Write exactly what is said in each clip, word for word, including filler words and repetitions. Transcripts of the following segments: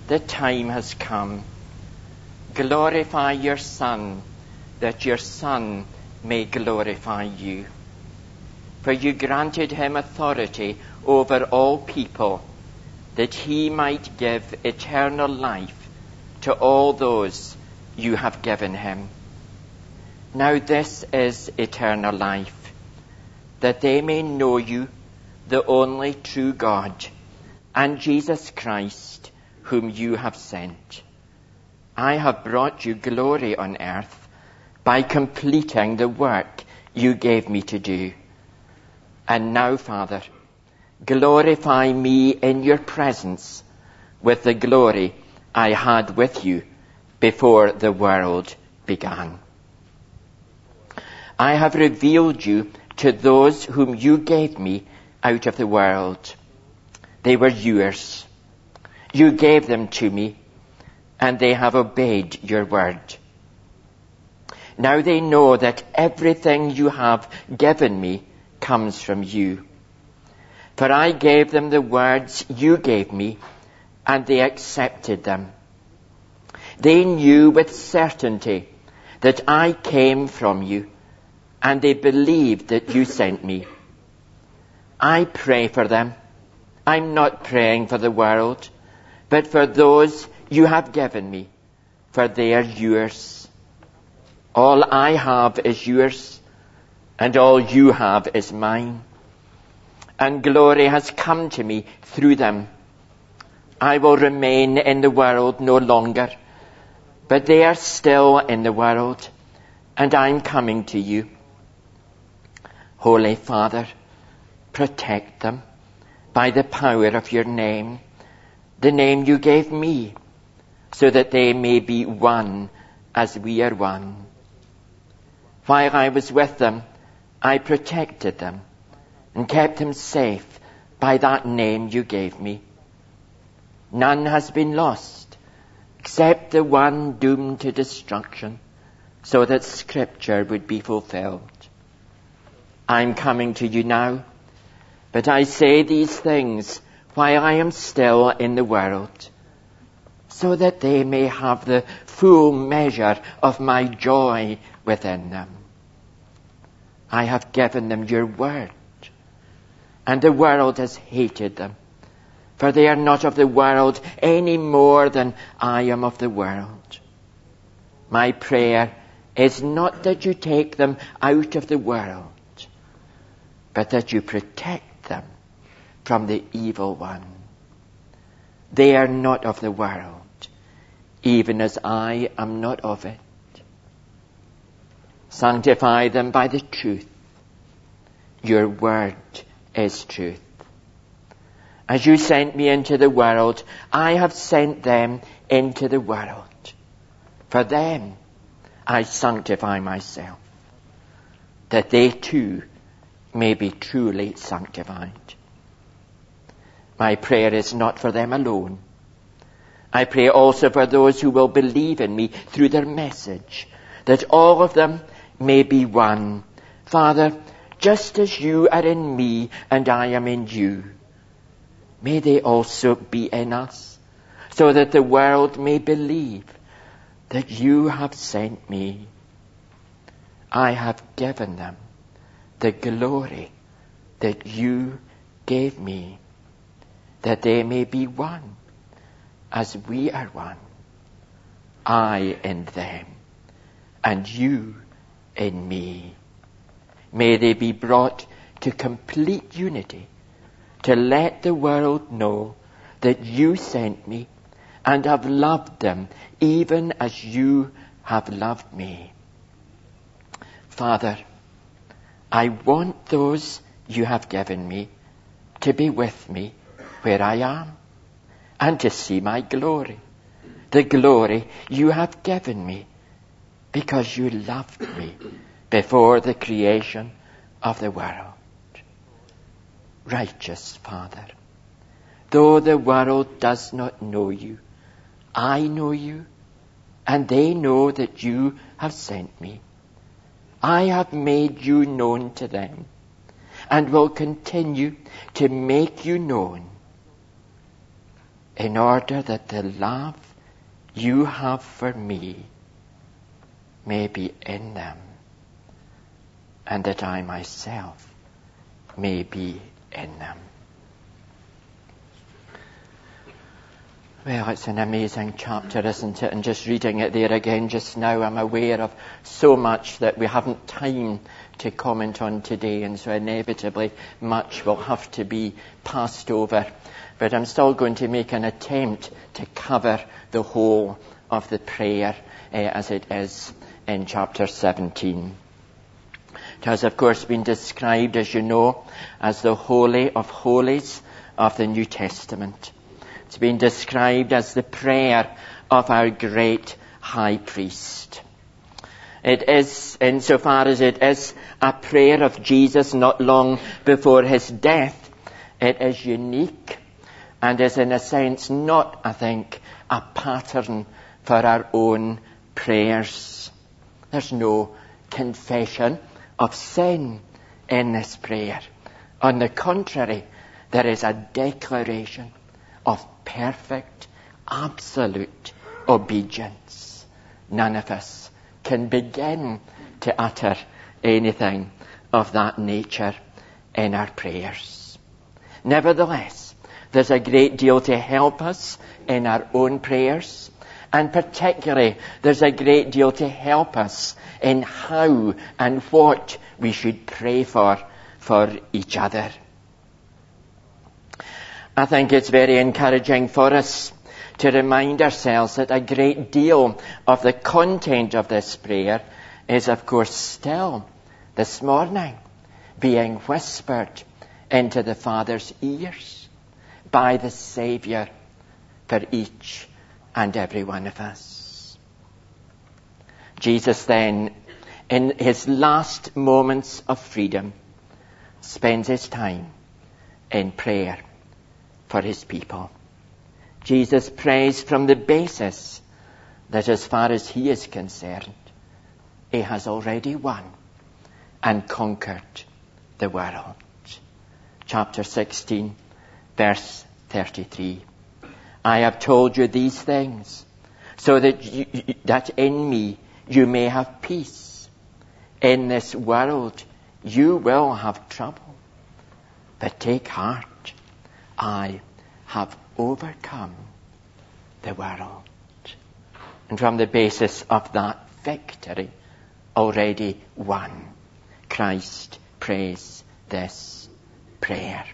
the time has come. Glorify your Son, that your Son may glorify you. For you granted him authority over all people, that he might give eternal life to all those you have given him. Now this is eternal life, that they may know you, the only true God, and Jesus Christ, whom you have sent. I have brought you glory on earth by completing the work you gave me to do. And now, Father, glorify me in your presence with the glory I had with you before the world began. I have revealed you to those whom you gave me out of the world. They were yours. You gave them to me, and they have obeyed your word. Now they know that everything you have given me comes from you. For I gave them the words you gave me, and they accepted them. They knew with certainty that I came from you, and they believed that you sent me. I pray for them. I'm not praying for the world, but for those you have given me, for they are yours. All I have is yours, and all you have is mine. And glory has come to me through them. I will remain in the world no longer, but they are still in the world, and I'm coming to you. Holy Father, protect them by the power of your name, the name you gave me, so that they may be one as we are one. While I was with them, I protected them and kept them safe by that name you gave me. None has been lost except the one doomed to destruction, so that Scripture would be fulfilled. I'm coming to you now, but I say these things while I am still in the world, so that they may have the full measure of my joy within them. I have given them your word, and the world has hated them, for they are not of the world any more than I am of the world. My prayer is not that you take them out of the world, but that you protect them from the evil one. They are not of the world, even as I am not of it. Sanctify them by the truth. Your word is truth. As you sent me into the world, I have sent them into the world. For them I sanctify myself, that they too may be truly sanctified. My prayer is not for them alone. I pray also for those who will believe in me through their message, that all of them may be one. Father, just as you are in me and I am in you, may they also be in us, so that the world may believe that you have sent me. I have given them the glory that you gave me, that they may be one as we are one, I in them and you in me. May they be brought to complete unity, to let the world know that you sent me and have loved them even as you have loved me. Father, I want those you have given me to be with me where I am and to see my glory, the glory you have given me because you loved me before the creation of the world. Righteous Father, though the world does not know you, I know you, and they know that you have sent me. I have made you known to them, and will continue to make you known. in order that the love you have for me may be in them, and that I myself may be in them. Well, it's an amazing chapter, isn't it? And just reading it there again just now, I'm aware of so much that we haven't time to comment on today, and so inevitably much will have to be passed over. But I'm still going to make an attempt to cover the whole of the prayer uh, as it is in chapter seventeen. It has, of course, been described, as you know, as the Holy of Holies of the New Testament. It's been described as the prayer of our great high priest. It is, insofar as it is a prayer of Jesus not long before his death, it is unique and is in a sense not, I think, a pattern for our own prayers. There's no confession of sin in this prayer. On the contrary, there is a declaration of perfect, absolute obedience. None of us can begin to utter anything of that nature in our prayers. Nevertheless, there's a great deal to help us in our own prayers, and particularly there's a great deal to help us in how and what we should pray for for each other. I think it's very encouraging for us to remind ourselves that a great deal of the content of this prayer is, of course, still this morning being whispered into the Father's ears by the Saviour for each and every one of us. Jesus then, in his last moments of freedom, spends his time in prayer for his people. Jesus prays from the basis that as far as he is concerned, he has already won and conquered the world. Chapter sixteen, verse thirty-three. I have told you these things so that you, that in me you may have peace. In this world you will have trouble, but take heart. I have overcome the world. And from the basis of that victory already won, Christ prays this prayer.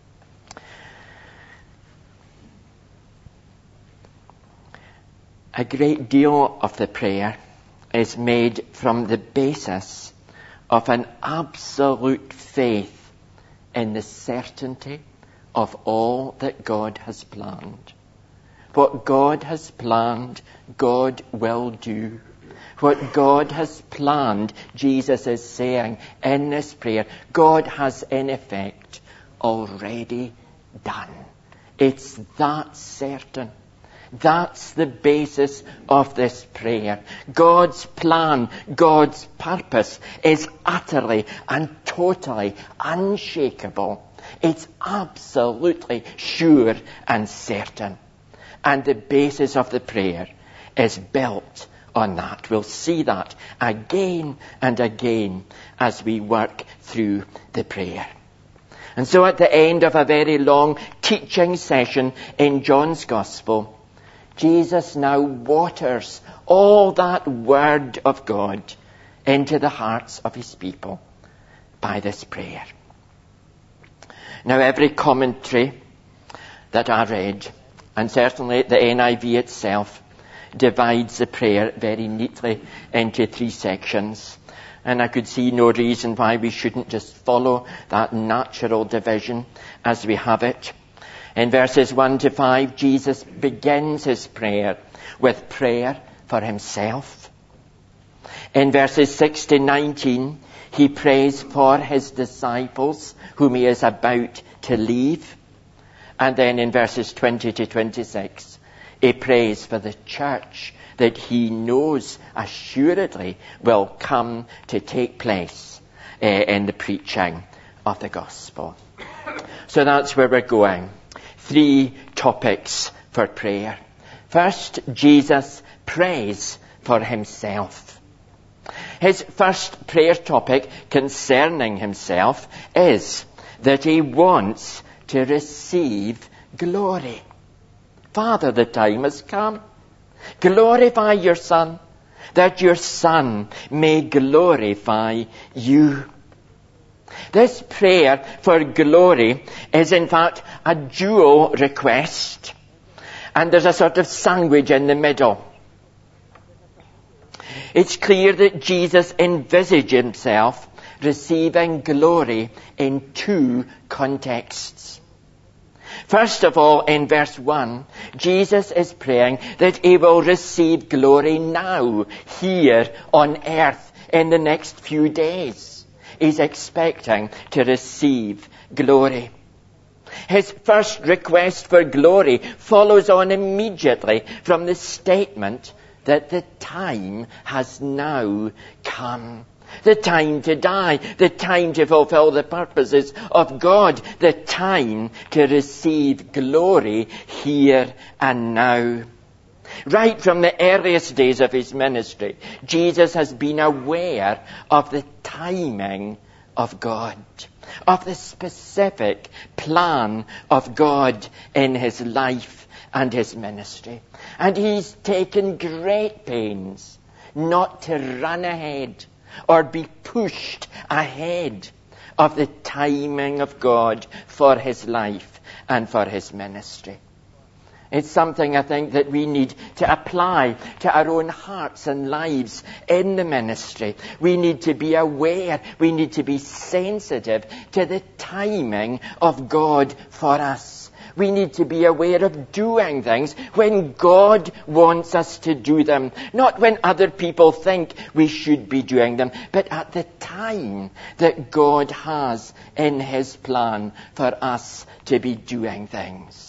A great deal of the prayer is made from the basis of an absolute faith in the certainty of all that God has planned. What God has planned, God will do. What God has planned, Jesus is saying in this prayer, God has in effect already done. It's that certain. That's the basis of this prayer. God's plan, God's purpose is utterly and totally unshakable. It's absolutely sure and certain. And the basis of the prayer is built on that. We'll see that again and again as we work through the prayer. And so at the end of a very long teaching session in John's Gospel, Jesus now waters all that word of God into the hearts of his people by this prayer. Now, every commentary that I read, and certainly the N I V itself, divides the prayer very neatly into three sections. And I could see no reason why we shouldn't just follow that natural division as we have it. In verses one to five, Jesus begins his prayer with prayer for himself. In verses six to nineteen, he prays for his disciples, whom he is about to leave. And then in verses twenty to twenty-six, he prays for the church that he knows assuredly will come to take place uh, in the preaching of the gospel. So that's where we're going. Three topics for prayer. First, Jesus prays for himself. His first prayer topic concerning himself is that he wants to receive glory. Father, the time has come. Glorify your Son, that your Son may glorify you. This prayer for glory is in fact a dual request. And there's a sort of sandwich in the middle. It's clear that Jesus envisaged himself receiving glory in two contexts. First of all, in verse one, Jesus is praying that he will receive glory now, here on earth, in the next few days. He's expecting to receive glory. His first request for glory follows on immediately from the statement that the time has now come. The time to die, the time to fulfill the purposes of God, the time to receive glory here and now. Right from the earliest days of his ministry, Jesus has been aware of the timing of God, of the specific plan of God in his life and his ministry. And he's taken great pains not to run ahead or be pushed ahead of the timing of God for his life and for his ministry. It's something I think that we need to apply to our own hearts and lives in the ministry. We need to be aware, we need to be sensitive to the timing of God for us. We need to be aware of doing things when God wants us to do them. Not when other people think we should be doing them, but at the time that God has in his plan for us to be doing things.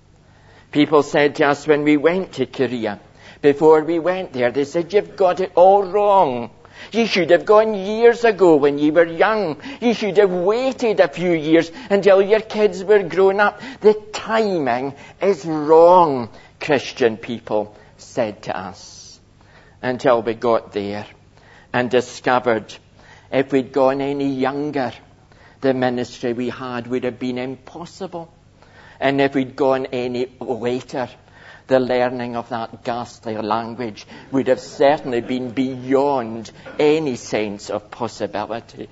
People said to us when we went to Korea, before we went there, they said, "You've got it all wrong. You should have gone years ago when you were young. You should have waited a few years until your kids were grown up. The timing is wrong," Christian people said to us. Until we got there and discovered if we'd gone any younger, the ministry we had would have been impossible. And if we'd gone any later, the learning of that ghastly language would have certainly been beyond any sense of possibility.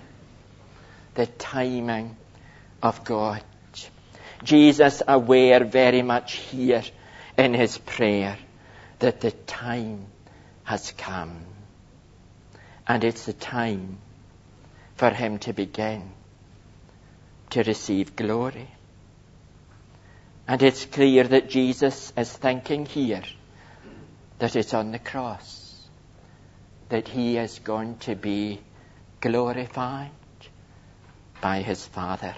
The timing of God. Jesus aware very much here in his prayer that the time has come. And it's the time for him to begin to receive glory. And it's clear that Jesus is thinking here that it's on the cross that he is going to be glorified by his Father.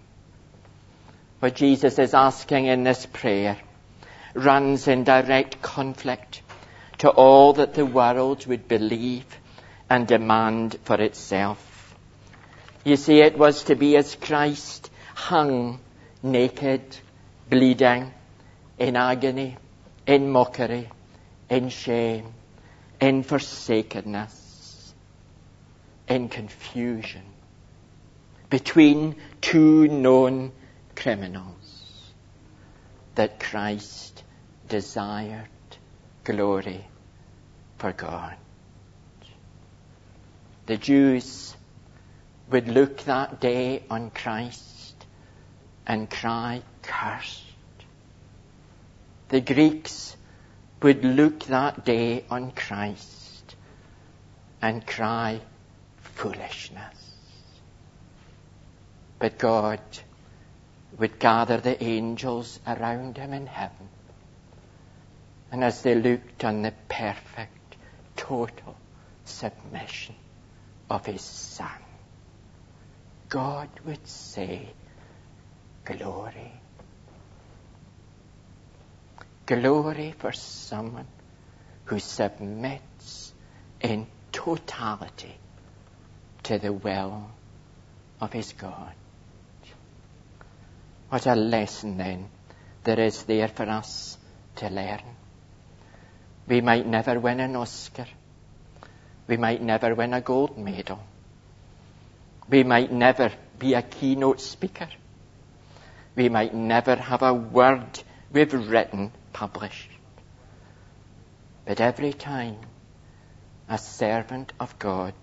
What Jesus is asking in this prayer runs in direct conflict to all that the world would believe and demand for itself. You see, it was to be as Christ hung naked, bleeding, in agony, in mockery, in shame, in forsakenness, in confusion, between two known criminals, that Christ desired glory for God. The Jews would look that day on Christ and cry, "Cursed." The Greeks would look that day on Christ and cry, "Foolishness." But God would gather the angels around him in heaven. And as they looked on the perfect, total submission of his Son, God would say, "Glory." Glory for someone who submits in totality to the will of his God. What a lesson then there is there for us to learn. We might never win an Oscar. We might never win a gold medal. We might never be a keynote speaker. We might never have a word we've written published. But every time a servant of God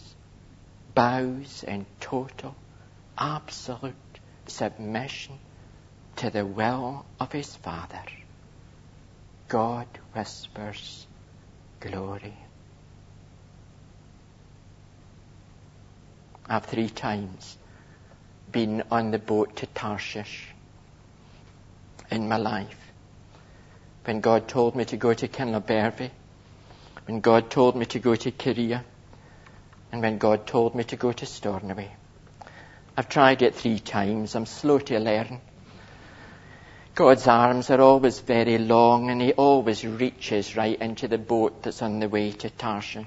bows in total, absolute submission to the will of his Father, God whispers glory. I've three times been on the boat to Tarshish in my life. When God told me to go to Kinlobervie, when God told me to go to Korea, and when God told me to go to Stornoway. I've tried it three times. I'm slow to learn. God's arms are always very long, and he always reaches right into the boat that's on the way to Tarshish.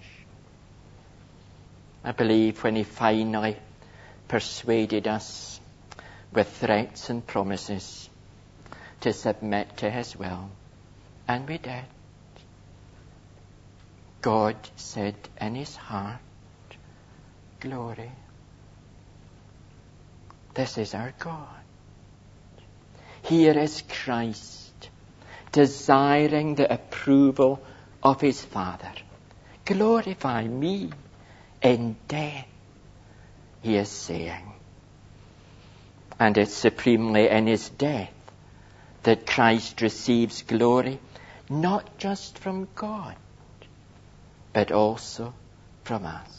I believe when he finally persuaded us with threats and promises to submit to his will, and we did, God said in his heart, glory. This is our God. Here is Christ, desiring the approval of his Father. Glorify me in death, he is saying. And it's supremely in his death that Christ receives glory, not just from God, but also from us.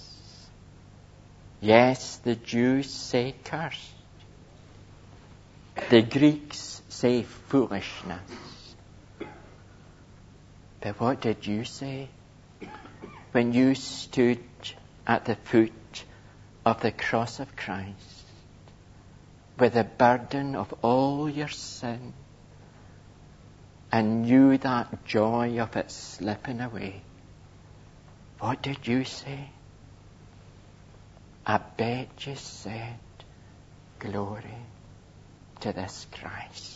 Yes, the Jews say cursed. The Greeks say foolishness. But what did you say when you stood at the foot of the cross of Christ with the burden of all your sin and knew that joy of it slipping away? What did you say? I bet you said, glory to this Christ.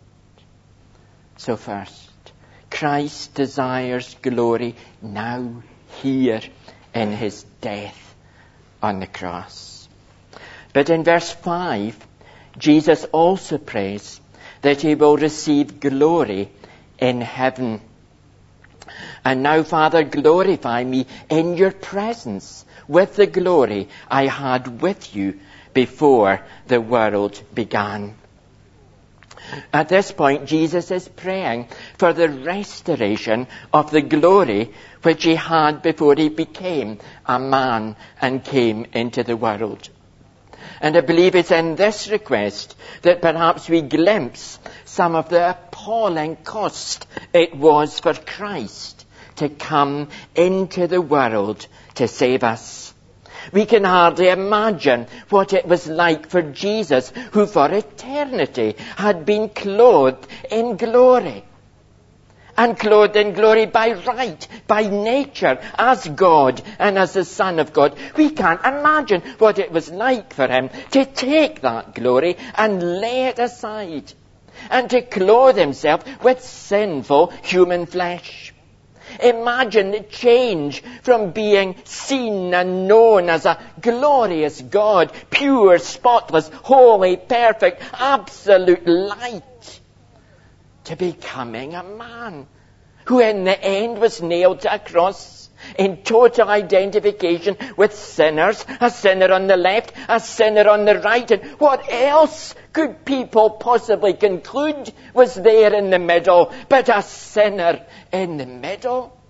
So first, Christ desires glory now, here, in his death on the cross. But in verse five, Jesus also prays that he will receive glory in heaven. And now, Father, glorify me in your presence with the glory I had with you before the world began. At this point, Jesus is praying for the restoration of the glory which he had before he became a man and came into the world. And I believe it's in this request that perhaps we glimpse some of the appalling cost it was for Christ to come into the world to save us. We can hardly imagine what it was like for Jesus, who for eternity had been clothed in glory. And clothed in glory by right, by nature, as God and as the Son of God. We can't imagine what it was like for him to take that glory and lay it aside, and to clothe himself with sinful human flesh. Imagine the change from being seen and known as a glorious God, pure, spotless, holy, perfect, absolute light, to becoming a man who in the end was nailed to a cross in total identification with sinners, a sinner on the left, a sinner on the right. And what else could people possibly conclude was there in the middle but a sinner in the middle?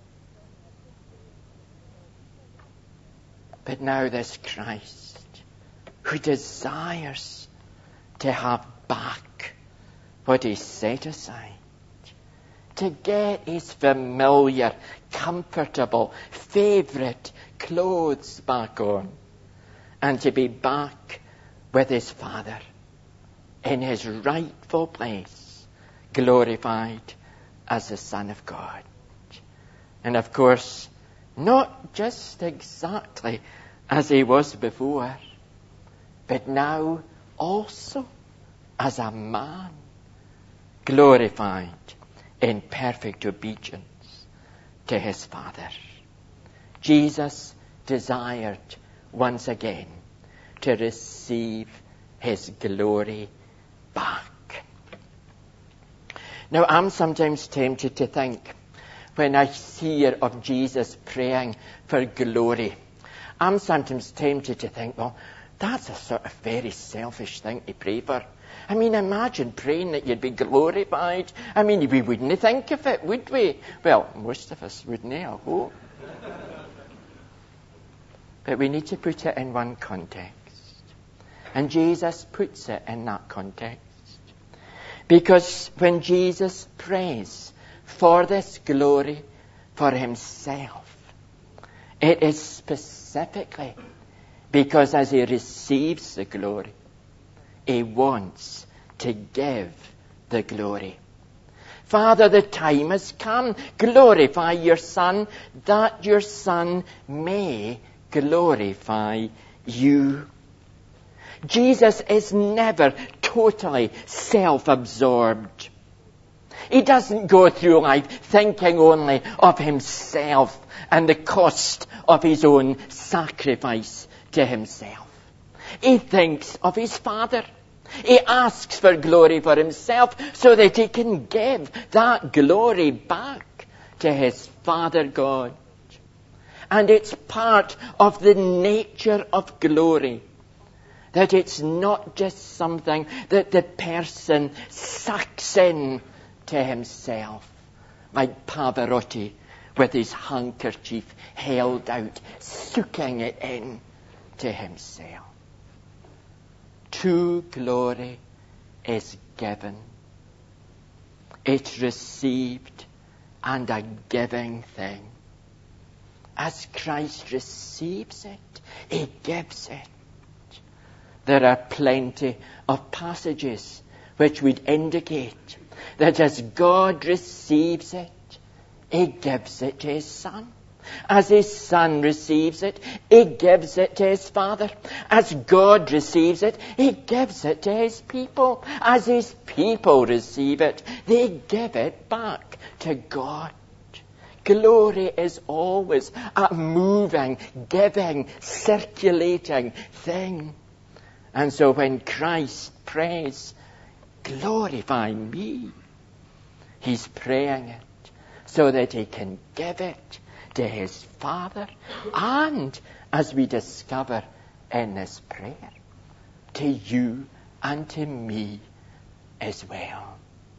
But now this Christ, who desires to have back what he set aside, to get his familiar, comfortable, favourite clothes back on, and to be back with his Father in his rightful place, glorified as the Son of God. And of course, not just exactly as he was before, but now also as a man, glorified in perfect obedience to his Father. Jesus desired once again to receive his glory back. Now, I'm sometimes tempted to think, when I hear of Jesus praying for glory, I'm sometimes tempted to think, well, that's a sort of very selfish thing to pray for. I mean, imagine praying that you'd be glorified. I mean, we wouldn't think of it, would we? Well, most of us wouldn't, I hope. But we need to put it in one context. And Jesus puts it in that context. Because when Jesus prays for this glory for himself, it is specifically because as he receives the glory, he wants to give the glory. Father, the time has come. Glorify your Son, that your Son may glorify you. Jesus is never totally self-absorbed. He doesn't go through life thinking only of himself and the cost of his own sacrifice to himself. He thinks of his Father. He asks for glory for himself so that he can give that glory back to his Father God. And it's part of the nature of glory that it's not just something that the person sucks in to himself, like Pavarotti with his handkerchief held out, sucking it in to himself. True glory is given. It's received and a giving thing. As Christ receives it, he gives it. There are plenty of passages which would indicate that as God receives it, he gives it to his Son. As his Son receives it, he gives it to his Father. As God receives it, he gives it to his people. As his people receive it, they give it back to God. Glory is always a moving, giving, circulating thing. And so when Christ prays, glorify me, he's praying it so that he can give it to his Father, and, as we discover in this prayer, to you and to me as well.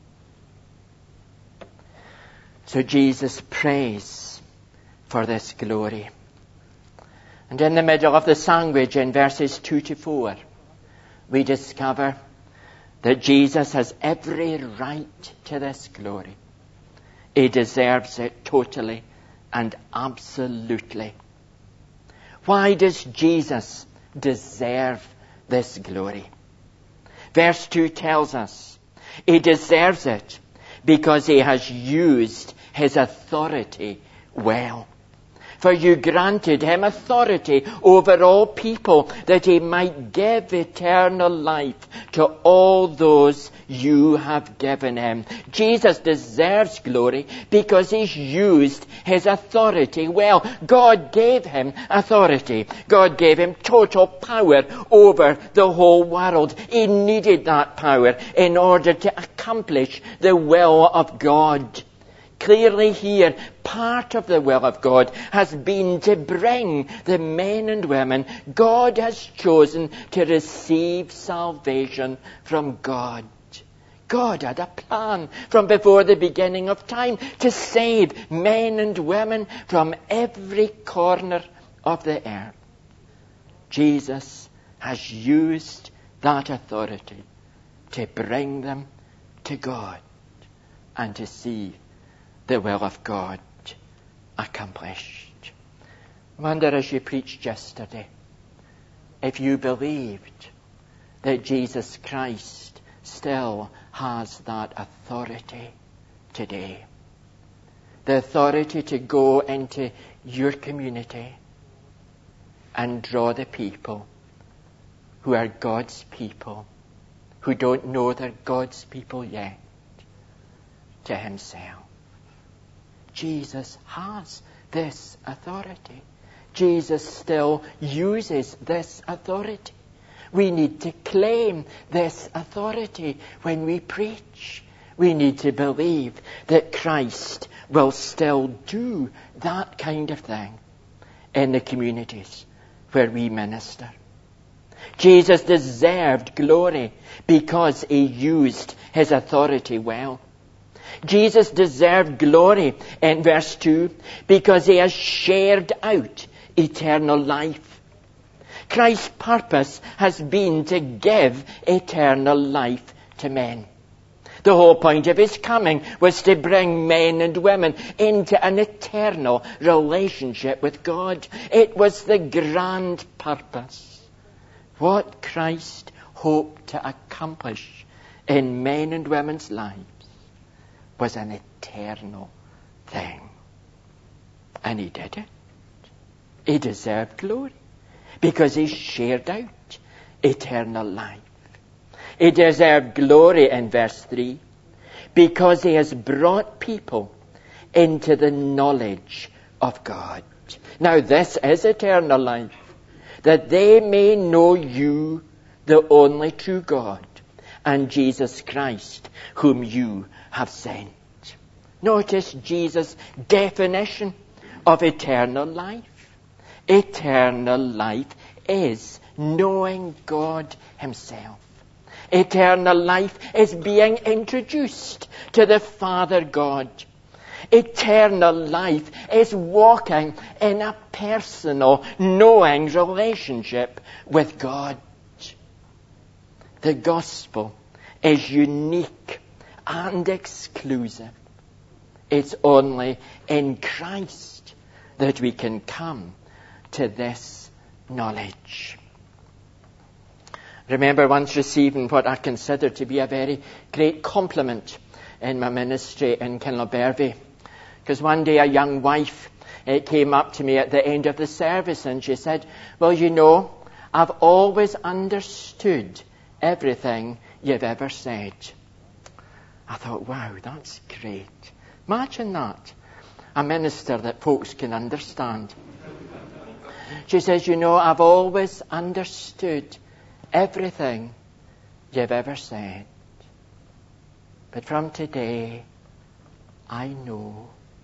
So Jesus prays for this glory. And in the middle of the language, in verses two to four, we discover that Jesus has every right to this glory. He deserves it totally and absolutely. Why does Jesus deserve this glory? Verse two tells us he deserves it because he has used his authority well. For you granted him authority over all people, that he might give eternal life to all those you have given him. Jesus deserves glory because he's used his authority well. God gave him authority. God gave him total power over the whole world. He needed that power in order to accomplish the will of God. Clearly here, part of the will of God has been to bring the men and women God has chosen to receive salvation from God. God had a plan from before the beginning of time to save men and women from every corner of the earth. Jesus has used that authority to bring them to God and to see the will of God accomplished. I wonder, as you preached yesterday, if you believed that Jesus Christ still has that authority today. The authority to go into your community and draw the people who are God's people, who don't know they're God's people yet, to himself. Jesus has this authority. Jesus still uses this authority. We need to claim this authority when we preach. We need to believe that Christ will still do that kind of thing in the communities where we minister. Jesus deserved glory because he used his authority well. Jesus deserved glory in verse two because he has shared out eternal life. Christ's purpose has been to give eternal life to men. The whole point of his coming was to bring men and women into an eternal relationship with God. It was the grand purpose. What Christ hoped to accomplish in men and women's lives was an eternal thing. And he did it. He deserved glory because he shared out eternal life. He deserved glory in verse three because he has brought people into the knowledge of God. Now this is eternal life, that they may know you, the only true God, and Jesus Christ, whom you have sent. Notice Jesus' definition of eternal life. Eternal life is knowing God himself. Eternal life is being introduced to the Father God. Eternal life is walking in a personal, knowing relationship with God. The gospel is unique and exclusive. It's only in Christ that we can come to this knowledge. Remember once receiving what I consider to be a very great compliment in my ministry in Kinlobervie. Because one day a young wife uh, came up to me at the end of the service and she said, well, you know, I've always understood everything you've ever said. I thought, wow, that's great. Imagine that. A minister that folks can understand. She says, you know, I've always understood everything you've ever said. But from today, I know.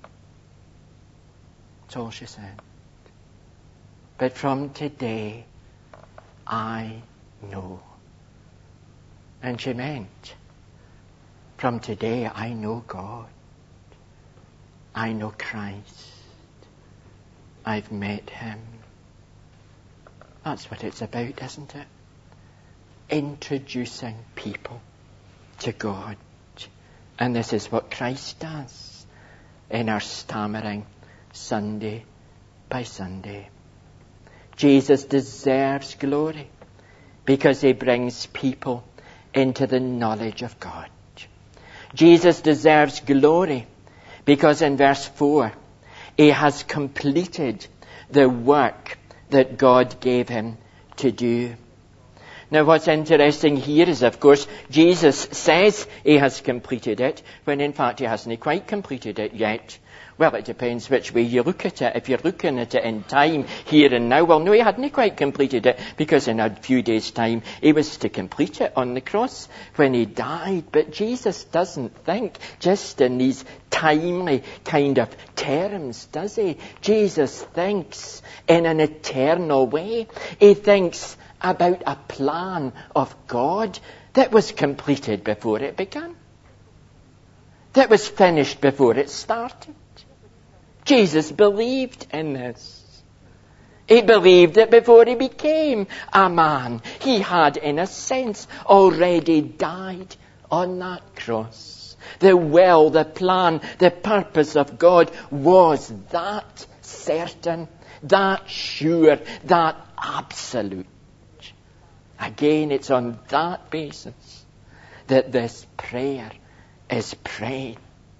That's all she said. But from today, I know. And she meant, from today, I know God. I know Christ. I've met him. That's what it's about, isn't it? Introducing people to God. And this is what Christ does in our stammering Sunday by Sunday. Jesus deserves glory because he brings people into the knowledge of God. Jesus deserves glory because in verse four, he has completed the work that God gave him to do. Now what's interesting here is, of course, Jesus says he has completed it, when in fact he hasn't quite completed it yet. Well, it depends which way you look at it. If you're looking at it in time, here and now, well, no, he hadn't quite completed it, because in a few days' time, he was to complete it on the cross when he died. But Jesus doesn't think just in these timely kind of terms, does he? Jesus thinks in an eternal way. He thinks about a plan of God that was completed before it began, that was finished before it started. Jesus believed in this. He believed it before he became a man. He had, in a sense, already died on that cross. The will, the plan, the purpose of God was that certain, that sure, that absolute. Again, it's on that basis that this prayer is prayed.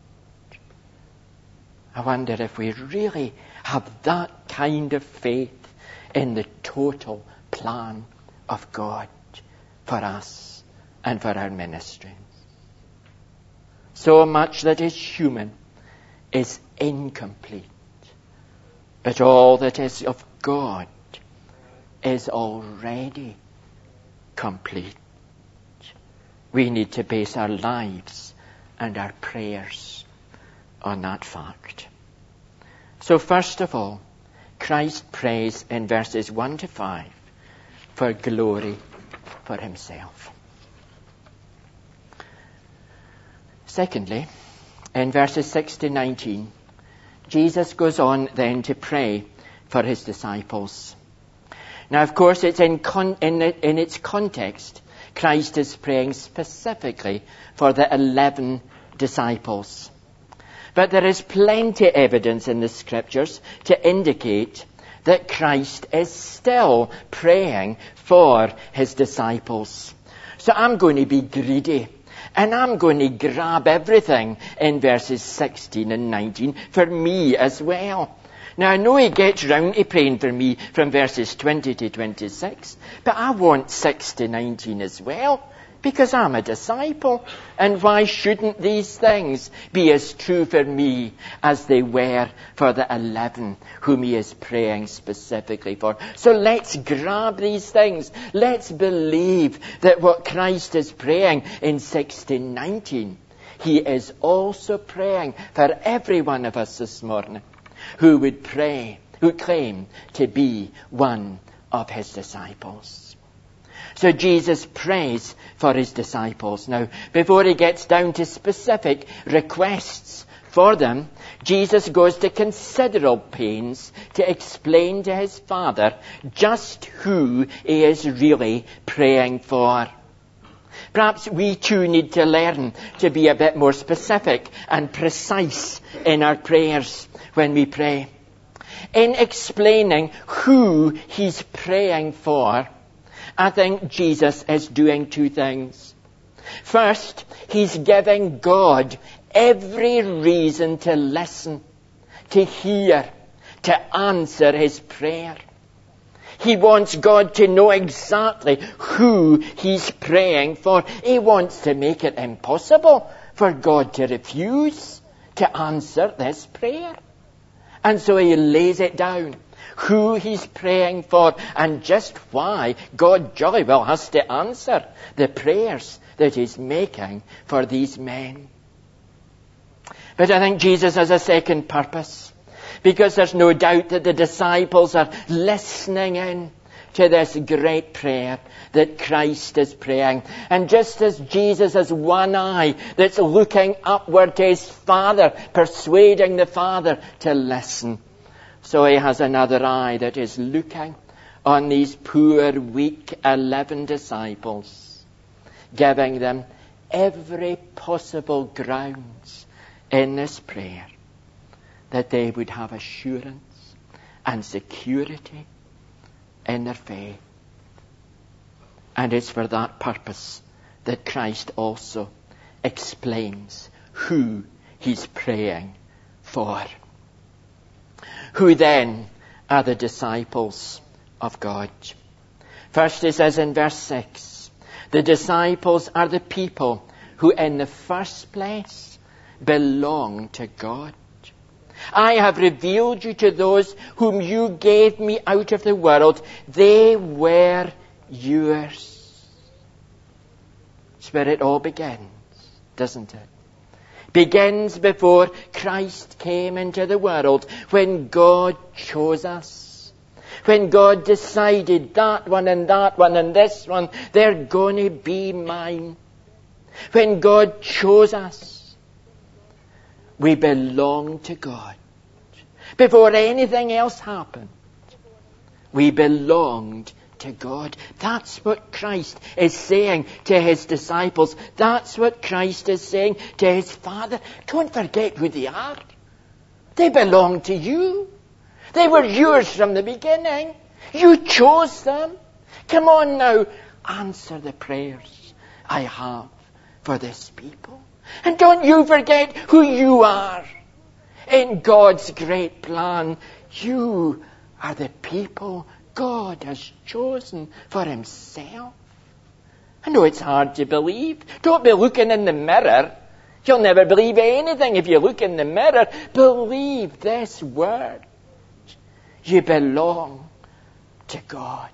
I wonder if we really have that kind of faith in the total plan of God for us and for our ministries. So much that is human is incomplete. But all that is of God is already complete. We need to base our lives and our prayers on that fact. So first of all, Christ prays in verses one to five for glory for himself. Secondly, in verses six to nineteen, Jesus goes on then to pray for his disciples. Now, of course, it's in, con- in, it, in its context, Christ is praying specifically for the eleven disciples. But there is plenty evidence in the scriptures to indicate that Christ is still praying for his disciples. So I'm going to be greedy, and I'm going to grab everything in verses sixteen and nineteen for me as well. Now, I know he gets round to praying for me from verses twenty to twenty-six, but I want six to nineteen as well, because I'm a disciple. And why shouldn't these things be as true for me as they were for the eleven whom he is praying specifically for? So let's grab these things. Let's believe that what Christ is praying in six to nineteen, he is also praying for every one of us this morning who would pray, who claim to be one of his disciples. So Jesus prays for his disciples. Now, before he gets down to specific requests for them, Jesus goes to considerable pains to explain to his Father just who he is really praying for. Perhaps we too need to learn to be a bit more specific and precise in our prayers when we pray. In explaining who he's praying for, I think Jesus is doing two things. First, he's giving God every reason to listen, to hear, to answer his prayer. He wants God to know exactly who he's praying for. He wants to make it impossible for God to refuse to answer this prayer. And so he lays it down, who he's praying for, and just why God jolly well has to answer the prayers that he's making for these men. But I think Jesus has a second purpose, because there's no doubt that the disciples are listening in to this great prayer that Christ is praying. And just as Jesus has one eye that's looking upward to his Father, persuading the Father to listen, so he has another eye that is looking on these poor, weak, eleven disciples, giving them every possible grounds in this prayer that they would have assurance and security in their faith. And it's for that purpose that Christ also explains who he's praying for. Who then are the disciples of God? First it says in verse six, the disciples are the people who in the first place belong to God. I have revealed you to those whom you gave me out of the world. They were yours. It's where it all begins, doesn't it? Begins before Christ came into the world, when God chose us. When God decided that one and that one and this one, they're going to be mine. When God chose us, we belong to God. Before anything else happened, we belonged to God. That's what Christ is saying to his disciples. That's what Christ is saying to his Father. Don't forget who they are. They belong to you. They were yours from the beginning. You chose them. Come on now, answer the prayers I have for this people. And don't you forget who you are. In God's great plan, you are the people God has chosen for himself. I know it's hard to believe. Don't be looking in the mirror. You'll never believe anything if you look in the mirror. Believe this word. You belong to God.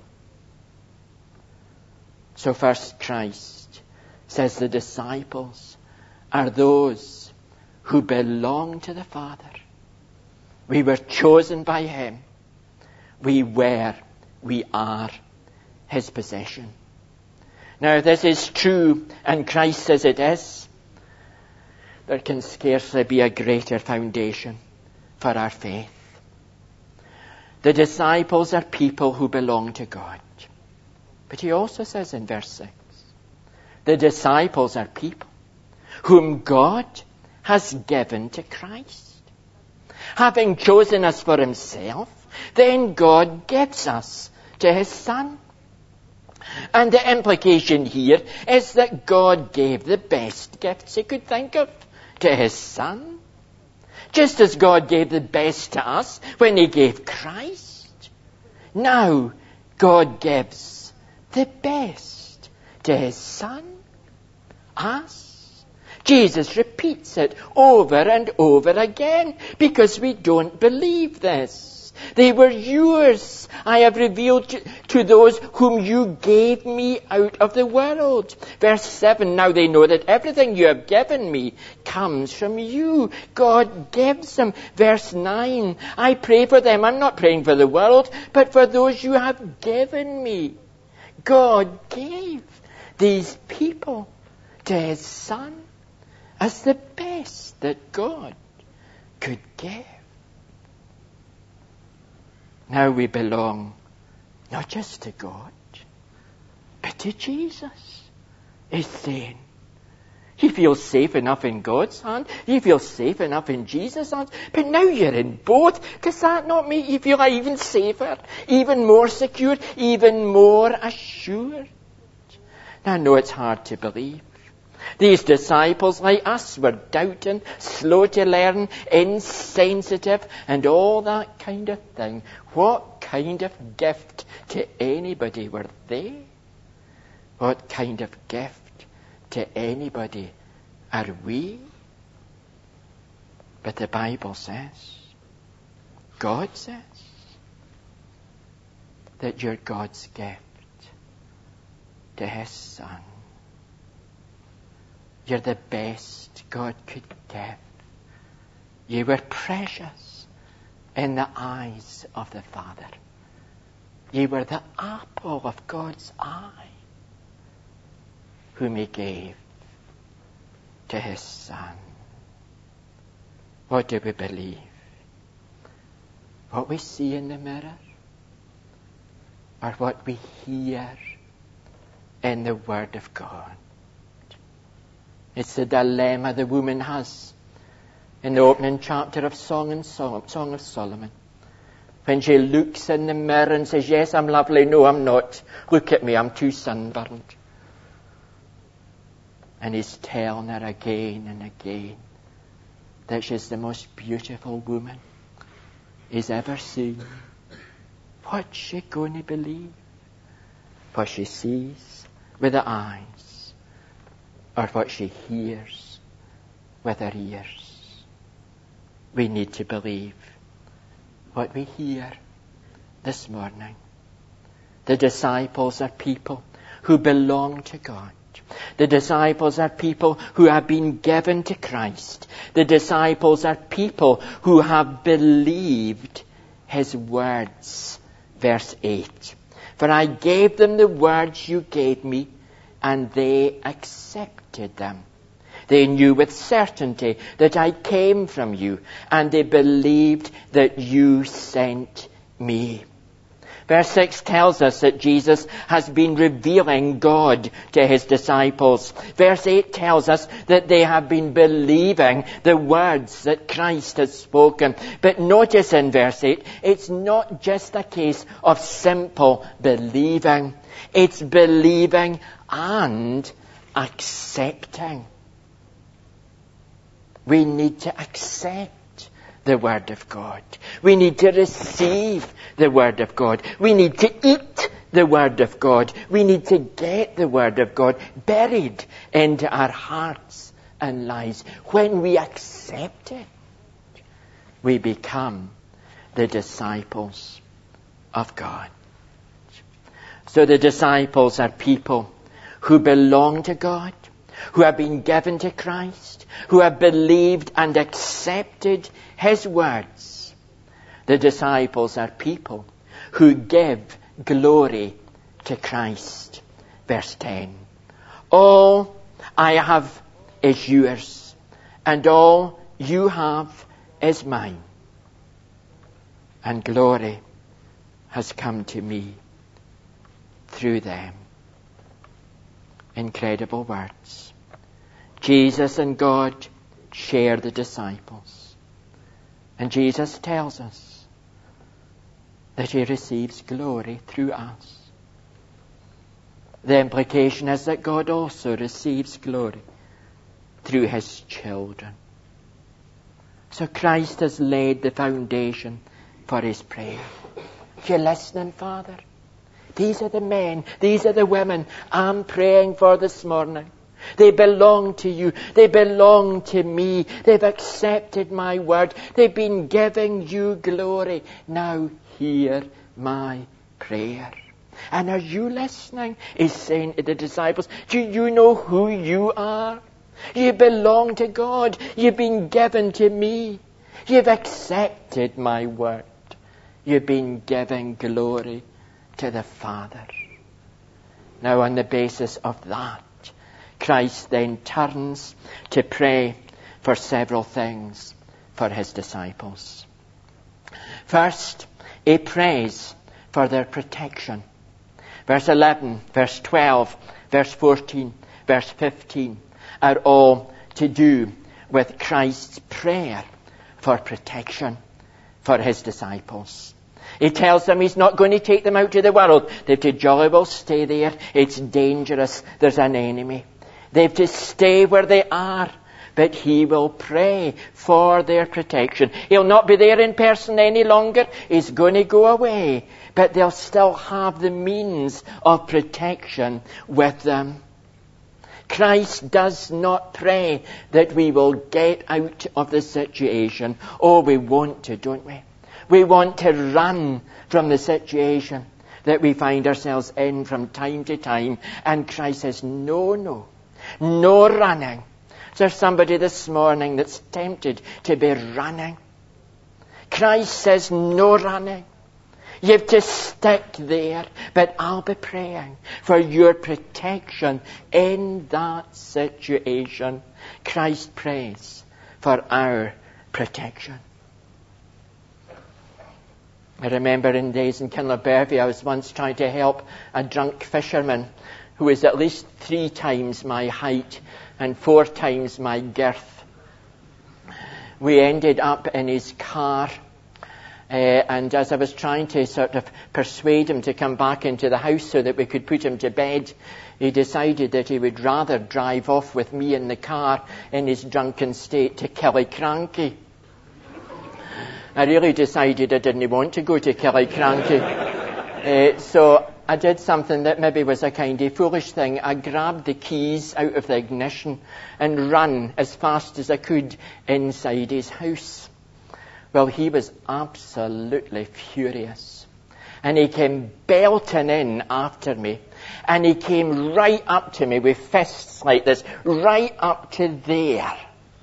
So first Christ says the disciples are those who belong to the Father. We were chosen by him. We were, we are his possession. Now this is true, and Christ says it is. There can scarcely be a greater foundation for our faith. The disciples are people who belong to God. But he also says in verse six, the disciples are people whom God has given to Christ. Having chosen us for himself, then God gives us to his Son. And the implication here is that God gave the best gifts he could think of to his Son. Just as God gave the best to us when he gave Christ. Now God gives the best to his Son, us. Jesus repeats it over and over again because we don't believe this. They were yours. I have revealed to, to those whom you gave me out of the world. Verse seven, now they know that everything you have given me comes from you. God gives them. Verse nine, I pray for them. I'm not praying for the world, but for those you have given me. God gave these people to his Son as the best that God could give. Now we belong not just to God, but to Jesus. He's saying, you feel safe enough in God's hand, you feel safe enough in Jesus' hands, but now you're in both. Does that not make you feel even safer, even more secure, even more assured? Now I know it's hard to believe. These disciples, like us, were doubting, slow to learn, insensitive, and all that kind of thing. What kind of gift to anybody were they? What kind of gift to anybody are we? But the Bible says, God says, that you're God's gift to his Son. You're the best God could give. You were precious in the eyes of the Father. You were the apple of God's eye, whom he gave to his Son. What do we believe? What we see in the mirror, or what we hear in the Word of God? It's the dilemma the woman has in the opening chapter of Song, and Song, Song of Solomon. When she looks in the mirror and says, yes, I'm lovely. No, I'm not. Look at me, I'm too sunburned. And he's telling her again and again that she's the most beautiful woman he's ever seen. What's she going to believe? What she sees with the eyes, or what she hears with her ears? We need to believe what we hear this morning. The disciples are people who belong to God. The disciples are people who have been given to Christ. The disciples are people who have believed his words. Verse eight. For I gave them the words you gave me, and they accepted them. They knew with certainty that I came from you, and they believed that you sent me. Verse six tells us that Jesus has been revealing God to his disciples. Verse eight tells us that they have been believing the words that Christ has spoken. But notice in verse eight, it's not just a case of simple believing. It's believing and accepting. We need to accept the Word of God. We need to receive the Word of God. We need to eat the Word of God. We need to get the Word of God buried into our hearts and lies. When we accept it, we become the disciples of God. So the disciples are people who belong to God, who have been given to Christ, who have believed and accepted His words. The disciples are people who give glory to Christ. Verse ten. All I have is yours, and all you have is mine. And glory has come to me through them. Incredible words. Jesus and God share the disciples. And Jesus tells us that He receives glory through us. The implication is that God also receives glory through His children. So Christ has laid the foundation for His prayer. If you're listening, Father, these are the men, these are the women I'm praying for this morning. They belong to you. They belong to me. They've accepted my word. They've been giving you glory. Now hear my prayer. And are you listening? He's saying to the disciples, do you know who you are? You belong to God. You've been given to me. You've accepted my word. You've been giving glory to the Father. Now on the basis of that, Christ then turns to pray for several things for His disciples. First, He prays for their protection. Verse eleven, verse twelve, verse fourteen, verse fifteen are all to do with Christ's prayer for protection for His disciples. He tells them He's not going to take them out to the world. They've to jolly well stay there. It's dangerous. There's an enemy. They've to stay where they are. But He will pray for their protection. He'll not be there in person any longer. He's going to go away. But they'll still have the means of protection with them. Christ does not pray that we will get out of the situation. Oh, we want to, don't we? We want to run from the situation that we find ourselves in from time to time. And Christ says, no, no, no running. Is there somebody this morning that's tempted to be running? Christ says, no running. You have to stick there, but I'll be praying for your protection in that situation. Christ prays for our protection. I remember in days in Kinlobervie, I was once trying to help a drunk fisherman who was at least three times my height and four times my girth. We ended up in his car. Uh, and as I was trying to sort of persuade him to come back into the house so that we could put him to bed, he decided that he would rather drive off with me in the car in his drunken state to Killiecrankie. I really decided I didn't want to go to Killiecrankie. uh, so I did something that maybe was a kind of foolish thing. I grabbed the keys out of the ignition and ran as fast as I could inside his house. Well, he was absolutely furious. And he came belting in after me. And he came right up to me with fists like this, right up to there.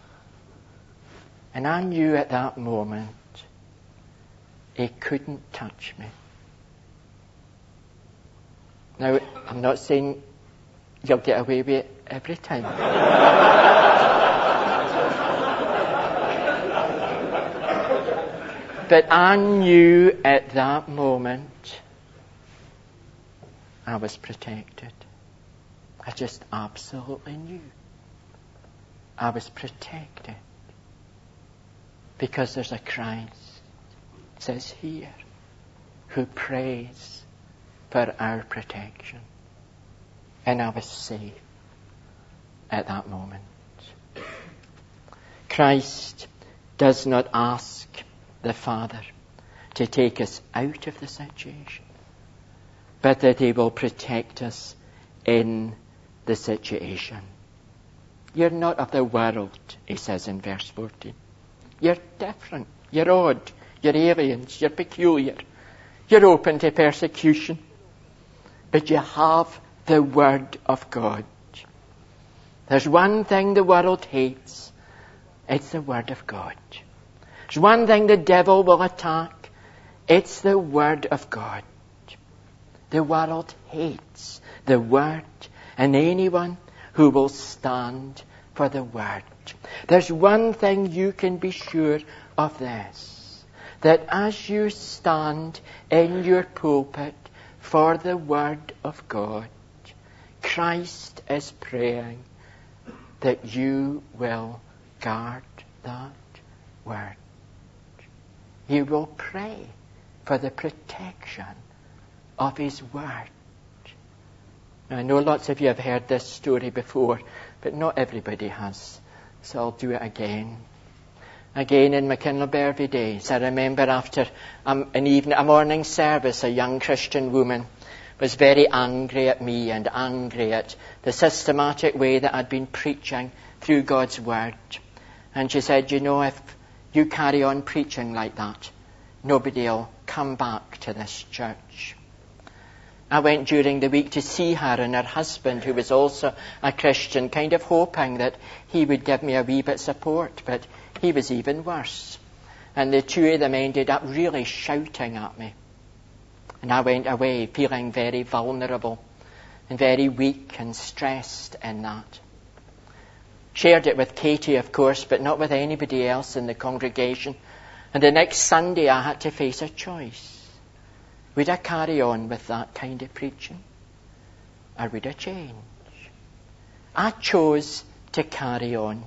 And I knew at that moment he couldn't touch me. Now, I'm not saying you'll get away with it every time. But I knew at that moment I was protected. I just absolutely knew I was protected. Because there's a Christ, it says here, who prays for our protection. And I was safe at that moment. Christ does not ask the Father to take us out of the situation, but that He will protect us in the situation. You're not of the world, he says in verse fourteen. You're different. You're odd. You're aliens. You're peculiar. You're open to persecution. But you have the Word of God. There's one thing the world hates. It's the Word of God. There's one thing the devil will attack. It's the Word of God. The world hates the Word and anyone who will stand for the Word. There's one thing you can be sure of this, that as you stand in your pulpit for the Word of God, Christ is praying that you will guard that Word. You will pray for the protection of His Word. Now, I know lots of you have heard this story before, but not everybody has. So I'll do it again. Again in McKinley-Bervie days, I remember after um, an evening, a morning service, a young Christian woman was very angry at me and angry at the systematic way that I'd been preaching through God's Word. And she said, you know, if you carry on preaching like that, nobody will come back to this church. I went during the week to see her and her husband, who was also a Christian, kind of hoping that he would give me a wee bit of support, but he was even worse. And the two of them ended up really shouting at me. And I went away feeling very vulnerable and very weak and stressed in that. Shared it with Katie, of course, but not with anybody else in the congregation. And the next Sunday I had to face a choice. Would I carry on with that kind of preaching? Or would I change? I chose to carry on.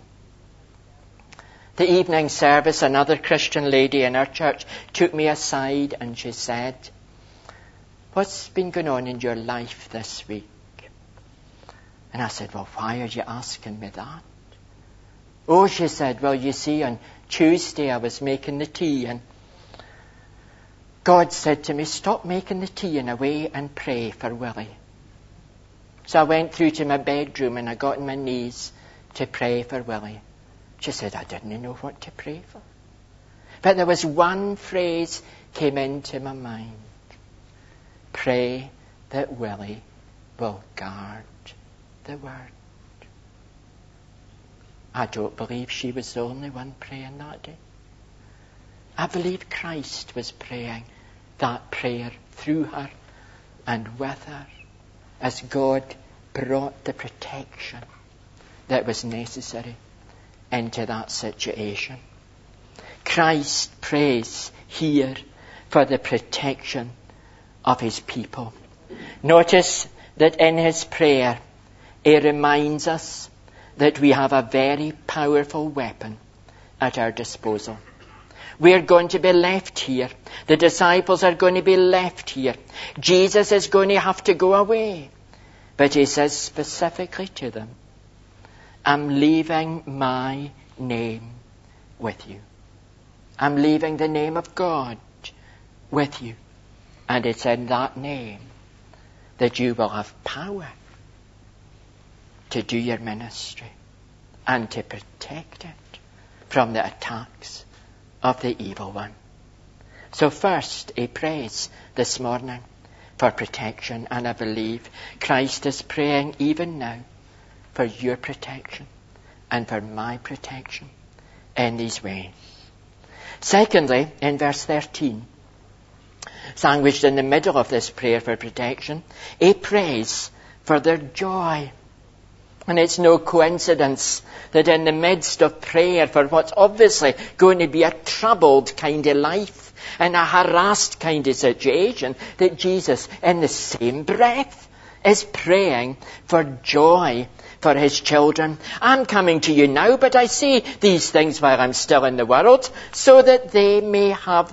The evening service, another Christian lady in our church took me aside and she said, what's been going on in your life this week? And I said, well, why are you asking me that? Oh, she said, well, you see, on Tuesday I was making the tea and God said to me, stop making the tea and away and pray for Willie. So I went through to my bedroom and I got on my knees to pray for Willie. She said, I didn't know what to pray for. But there was one phrase came into my mind. Pray that Willie will guard the Word. I don't believe she was the only one praying that day. I believe Christ was praying that prayer through her and with her as God brought the protection that was necessary into that situation. Christ prays here for the protection of His people. Notice that in His prayer, He reminds us that we have a very powerful weapon at our disposal. We're going to be left here. The disciples are going to be left here. Jesus is going to have to go away. But He says specifically to them, I'm leaving my name with you. I'm leaving the name of God with you. And it's in that name that you will have power to do your ministry and to protect it from the attacks of the evil one. So first, He prays this morning for protection, and I believe Christ is praying even now for your protection and for my protection in these ways. Secondly, in verse thirteen, sandwiched in the middle of this prayer for protection, He prays for their joy. And it's no coincidence that in the midst of prayer for what's obviously going to be a troubled kind of life and a harassed kind of situation, that Jesus, in the same breath, is praying for joy for His children. I'm coming to you now, but I say these things while I'm still in the world, so that they may have the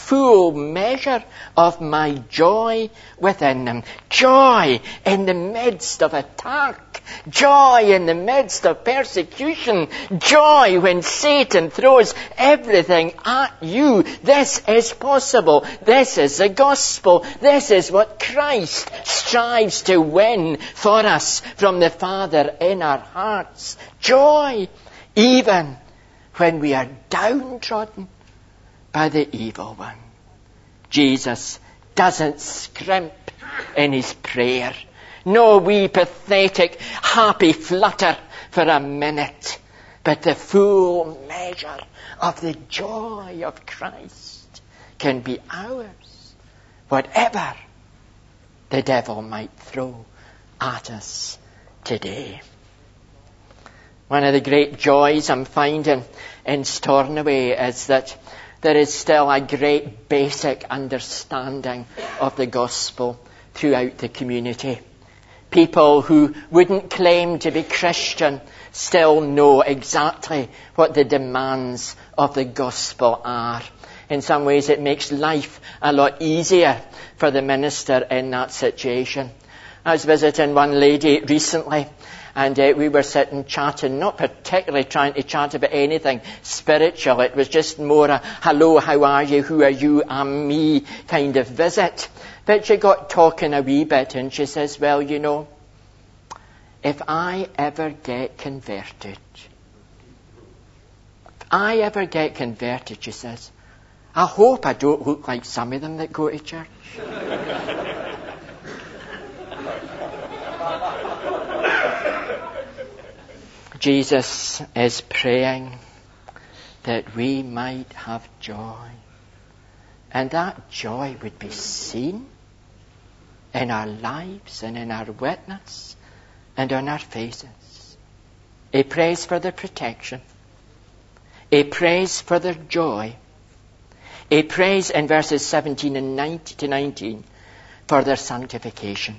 full measure of my joy within them. Joy in the midst of attack. Joy in the midst of persecution. Joy when Satan throws everything at you. This is possible. This is the gospel. This is what Christ strives to win for us from the Father in our hearts. Joy even when we are downtrodden by the evil one. Jesus doesn't scrimp in his prayer. No wee pathetic happy flutter for a minute, but the full measure of the joy of Christ can be ours, whatever the devil might throw at us today. One of the great joys I'm finding in Stornoway is that there is still a great basic understanding of the gospel throughout the community. People who wouldn't claim to be Christian still know exactly what the demands of the gospel are. In some ways it makes life a lot easier for the minister in that situation. I was visiting one lady recently, and uh, we were sitting chatting, not particularly trying to chat about anything spiritual. It was just more a hello, how are you, who are you, I'm me kind of visit. But she got talking a wee bit and she says, well, you know, if I ever get converted, if I ever get converted, she says, I hope I don't look like some of them that go to church. Jesus is praying that we might have joy. And that joy would be seen in our lives and in our witness and on our faces. He prays for their protection. He prays for their joy. He prays in verses seventeen and nineteen to nineteen for their sanctification.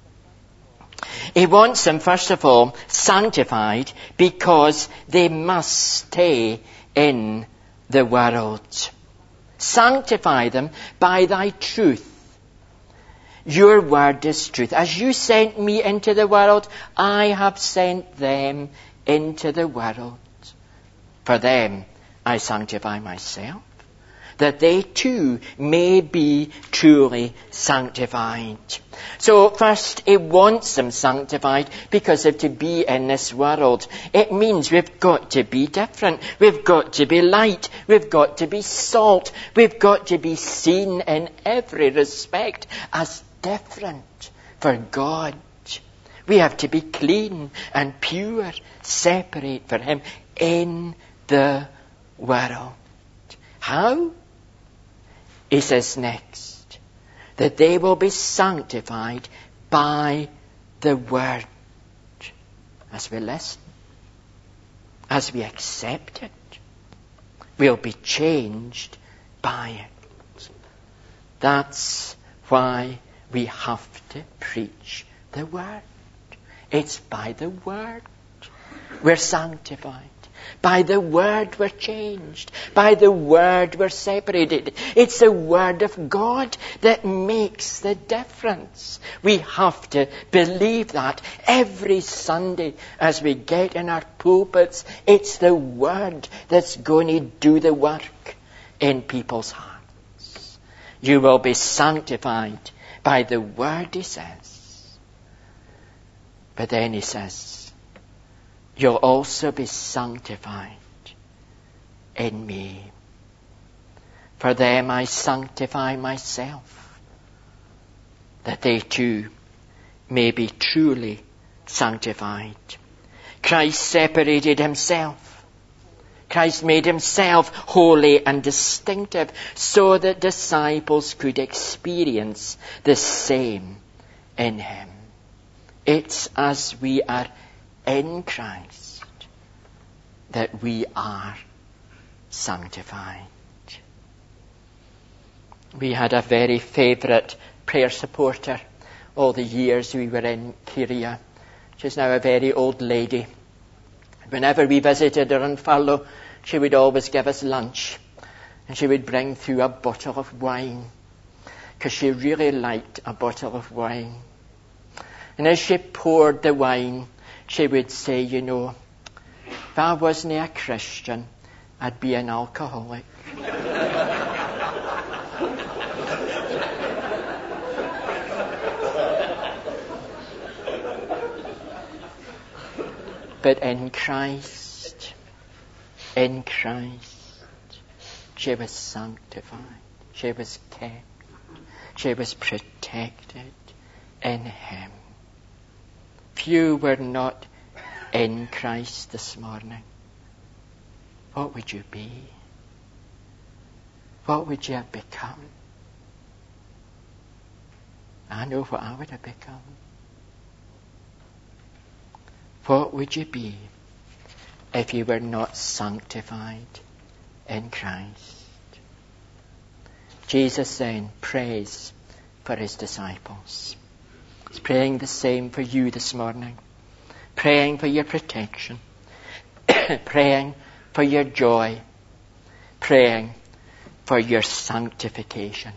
He wants them, first of all, sanctified because they must stay in the world. Sanctify them by thy truth. Your word is truth. As you sent me into the world, I have sent them into the world. For them I sanctify myself, that they too may be truly sanctified. So first, he wants them sanctified because of to be in this world. It means we've got to be different. We've got to be light. We've got to be salt. We've got to be seen in every respect as different for God. We have to be clean and pure, separate for him in the world. How? He says next, that they will be sanctified by the word. As we listen, as we accept it, we'll be changed by it. That's why we have to preach the word. It's by the word we're sanctified. By the word we're changed. By the word we're separated. It's the word of God that makes the difference. We have to believe that every Sunday as we get in our pulpits. It's the word that's going to do the work in people's hearts. You will be sanctified by the word, he says. But then he says, you'll also be sanctified in me. For them I sanctify myself, that they too may be truly sanctified. Christ separated himself. Christ made himself holy and distinctive so that disciples could experience the same in him. It's as we are in Christ that we are sanctified. We had a very favourite prayer supporter all the years we were in Korea. She's now a very old lady. Whenever we visited her on furlough, she would always give us lunch. And she would bring through a bottle of wine, because she really liked a bottle of wine. And as she poured the wine, she would say, you know, if I wasn't a Christian, I'd be an alcoholic. But in Christ, in Christ, she was sanctified. She was kept. She was protected in Him. If you were not in Christ this morning, what would you be? What would you have become? I know what I would have become. What would you be if you were not sanctified in Christ? Jesus then prays for His disciples. He's praying the same for you this morning. Praying for your protection. Praying for your joy. Praying for your sanctification.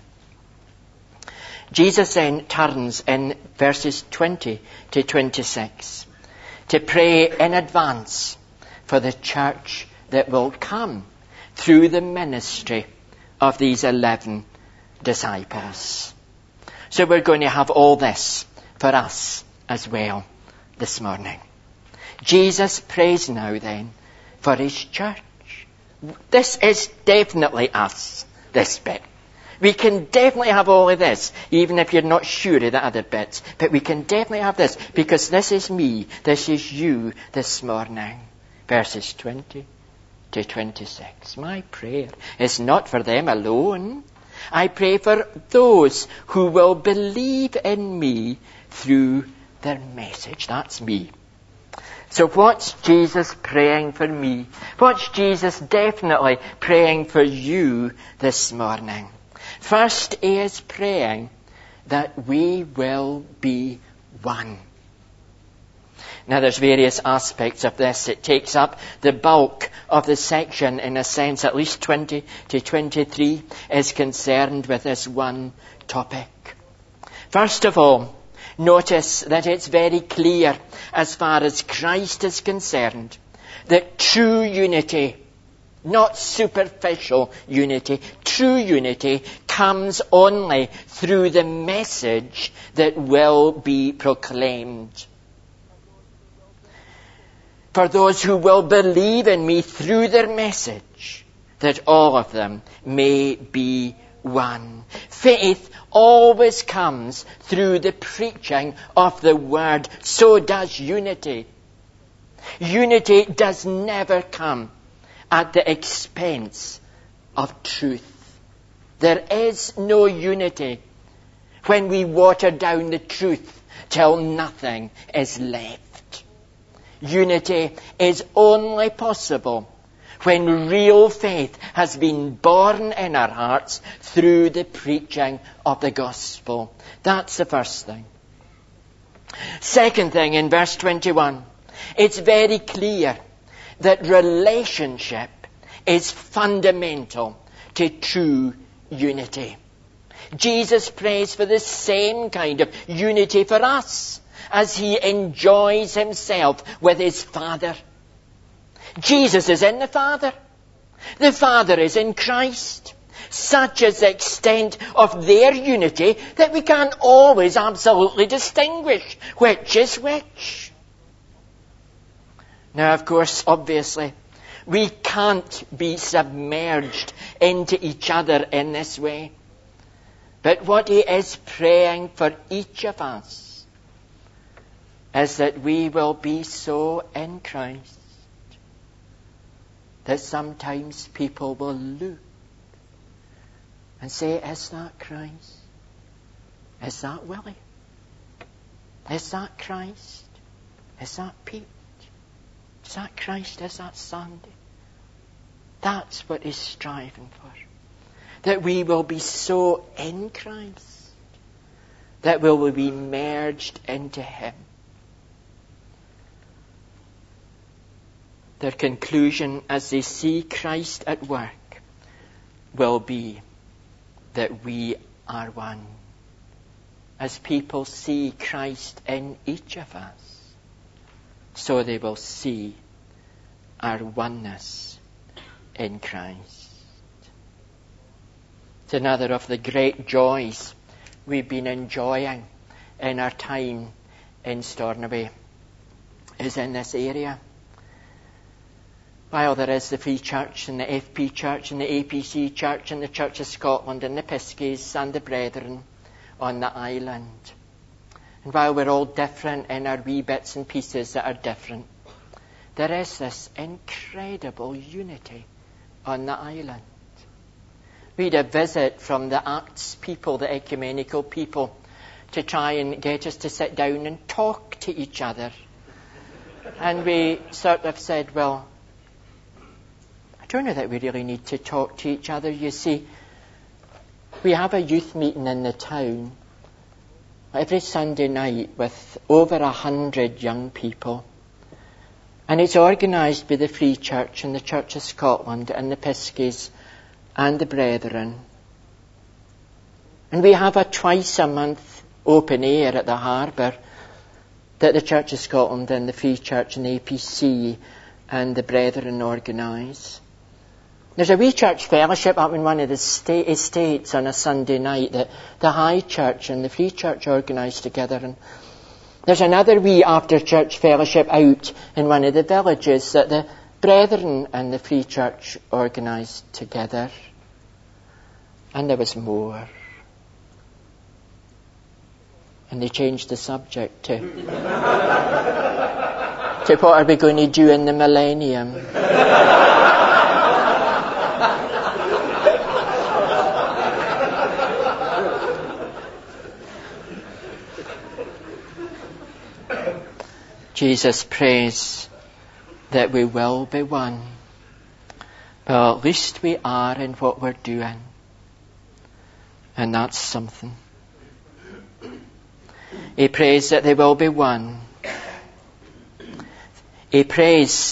Jesus then turns in verses twenty to twenty-six to pray in advance for the church that will come through the ministry of these eleven disciples. So we're going to have all this for us as well this morning. Jesus prays now then for His church. This is definitely us, this bit. We can definitely have all of this, even if you're not sure of the other bits. But we can definitely have this, because this is me, this is you this morning. Verses twenty to twenty-six. My prayer is not for them alone. I pray for those who will believe in me through their message. That's me. So what's Jesus praying for me? What's Jesus definitely praying for you this morning? First, He is praying that we will be one. Now, there's various aspects of this. It takes up the bulk of the section in a sense. At least twenty to twenty-three is concerned with this one topic. First of all, notice that it's very clear as far as Christ is concerned that true unity, not superficial unity, true unity comes only through the message that will be proclaimed. For those who will believe in me through their message, that all of them may be one. Faith always comes through the preaching of the Word. So does unity. Unity does never come at the expense of truth. There is no unity when we water down the truth till nothing is left. Unity is only possible when real faith has been born in our hearts through the preaching of the gospel. That's the first thing. Second thing, in verse twenty-one, it's very clear that relationship is fundamental to true unity. Jesus prays for the same kind of unity for us as He enjoys Himself with His Father. Jesus is in the Father. The Father is in Christ. Such is the extent of their unity that we can't always absolutely distinguish which is which. Now, of course, obviously, we can't be submerged into each other in this way. But what He is praying for each of us is that we will be so in Christ that sometimes people will look and say, is that Christ? Is that Willie? Is that Christ? Is that Pete? Is that Christ? Is that Sandy? That's what He's striving for. That we will be so in Christ that we will be merged into Him. Their conclusion as they see Christ at work will be that we are one. As people see Christ in each of us, so they will see our oneness in Christ. It's another of the great joys we've been enjoying in our time in Stornoway, is in this area. While there is the Free Church and the F P Church and the A P C Church and the Church of Scotland and the Piskies and the Brethren on the island, and while we're all different in our wee bits and pieces that are different, there is this incredible unity on the island. We had a visit from the Acts people, the ecumenical people, to try and get us to sit down and talk to each other. And we sort of said, well, I don't know that we really need to talk to each other. You see, we have a youth meeting in the town every Sunday night with over a hundred young people. And it's organised by the Free Church and the Church of Scotland and the Piskies and the Brethren. And we have a twice a month open air at the harbour that the Church of Scotland and the Free Church and the A P C and the Brethren organise. There's a wee church fellowship up in one of the sta- estates on a Sunday night that the High Church and the Free Church organise together. And there's another wee after-church fellowship out in one of the villages that the Brethren and the Free Church organised together. And there was more. And they changed the subject to, to what are we going to do in the millennium? Jesus prays that we will be one. Well, at least we are in what we're doing. And that's something. He prays that they will be one. He prays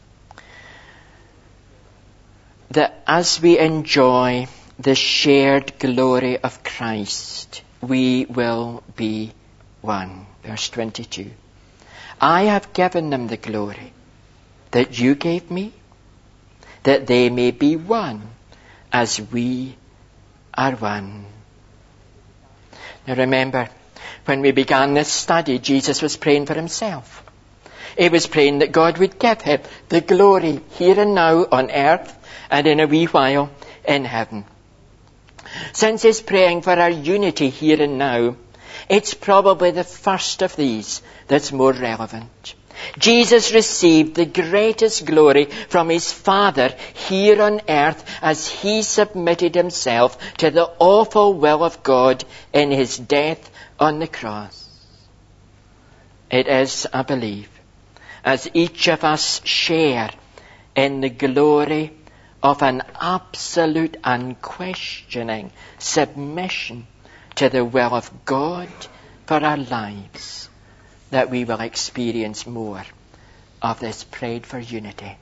that as we enjoy the shared glory of Christ, we will be one. Verse twenty-two. I have given them the glory that you gave me, that they may be one as we are one. Now remember, when we began this study, Jesus was praying for himself. He was praying that God would give him the glory here and now on earth and in a wee while in heaven. Since he's praying for our unity here and now, it's probably the first of these that's more relevant. Jesus received the greatest glory from his Father here on earth as he submitted himself to the awful will of God in his death on the cross. It is, I believe, as each of us share in the glory of an absolute unquestioning submission to the will of God for our lives, that we will experience more of this prayed for unity.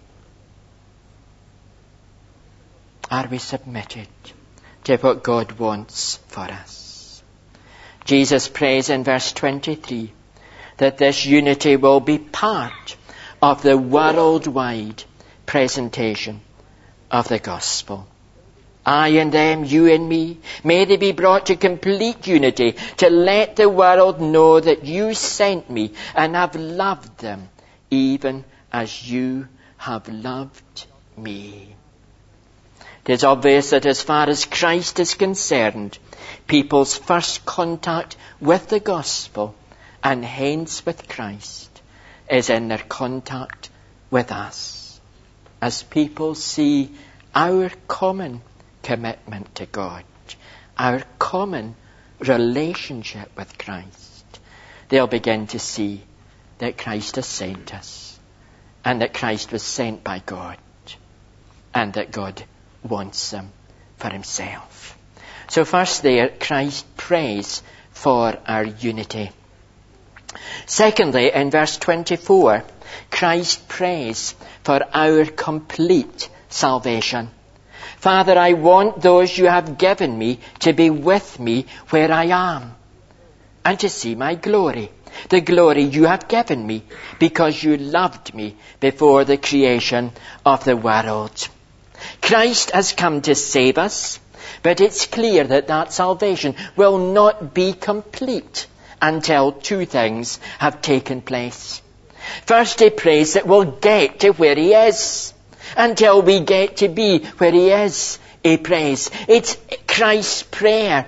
Are we submitted to what God wants for us? Jesus prays in verse twenty-three that this unity will be part of the worldwide presentation of the gospel. I and them, you and me, may they be brought to complete unity, to let the world know that you sent me and have loved them, even as you have loved me. It is obvious that as far as Christ is concerned, people's first contact with the gospel, and hence with Christ, is in their contact with us. As people see our common commitment to God, our common relationship with Christ, they'll begin to see that Christ has sent us, and that Christ was sent by God, and that God wants them for himself. So first there, Christ prays for our unity. Secondly, in verse twenty-four, Christ prays for our complete salvation. Father, I want those you have given me to be with me where I am and to see my glory, the glory you have given me because you loved me before the creation of the world. Christ has come to save us, but it's clear that that salvation will not be complete until two things have taken place. First, he prays that we'll get to where he is. Until we get to be where he is, he prays. It's Christ's prayer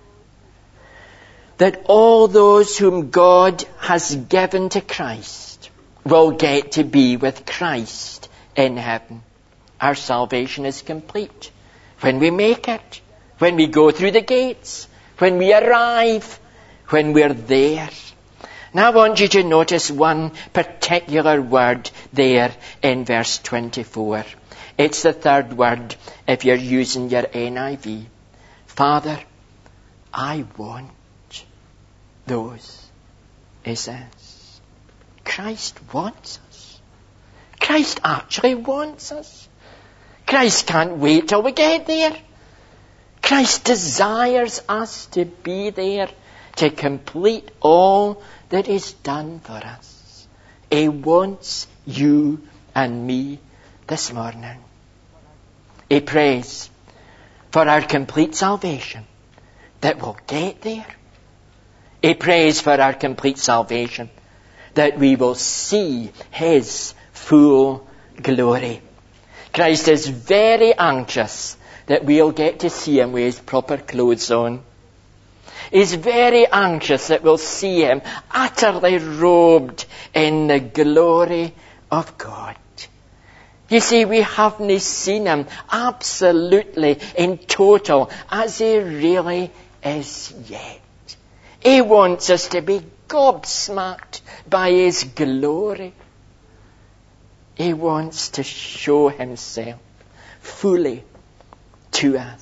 that all those whom God has given to Christ will get to be with Christ in heaven. Our salvation is complete when we make it, when we go through the gates, when we arrive, when we're there. Now I want you to notice one particular word there in verse twenty-four. It's the third word if you're using your N I V. Father, I want those, he says. Christ wants us. Christ actually wants us. Christ can't wait till we get there. Christ desires us to be there, to complete all that is done for us. He wants you and me this morning. He prays for our complete salvation, that we'll get there. He prays for our complete salvation, that we will see his full glory. Christ is very anxious that we'll get to see him with his proper clothes on. He's very anxious that we'll see him utterly robed in the glory of God. You see, we haven't seen him absolutely in total as he really is yet. He wants us to be gobsmacked by his glory. He wants to show himself fully to us.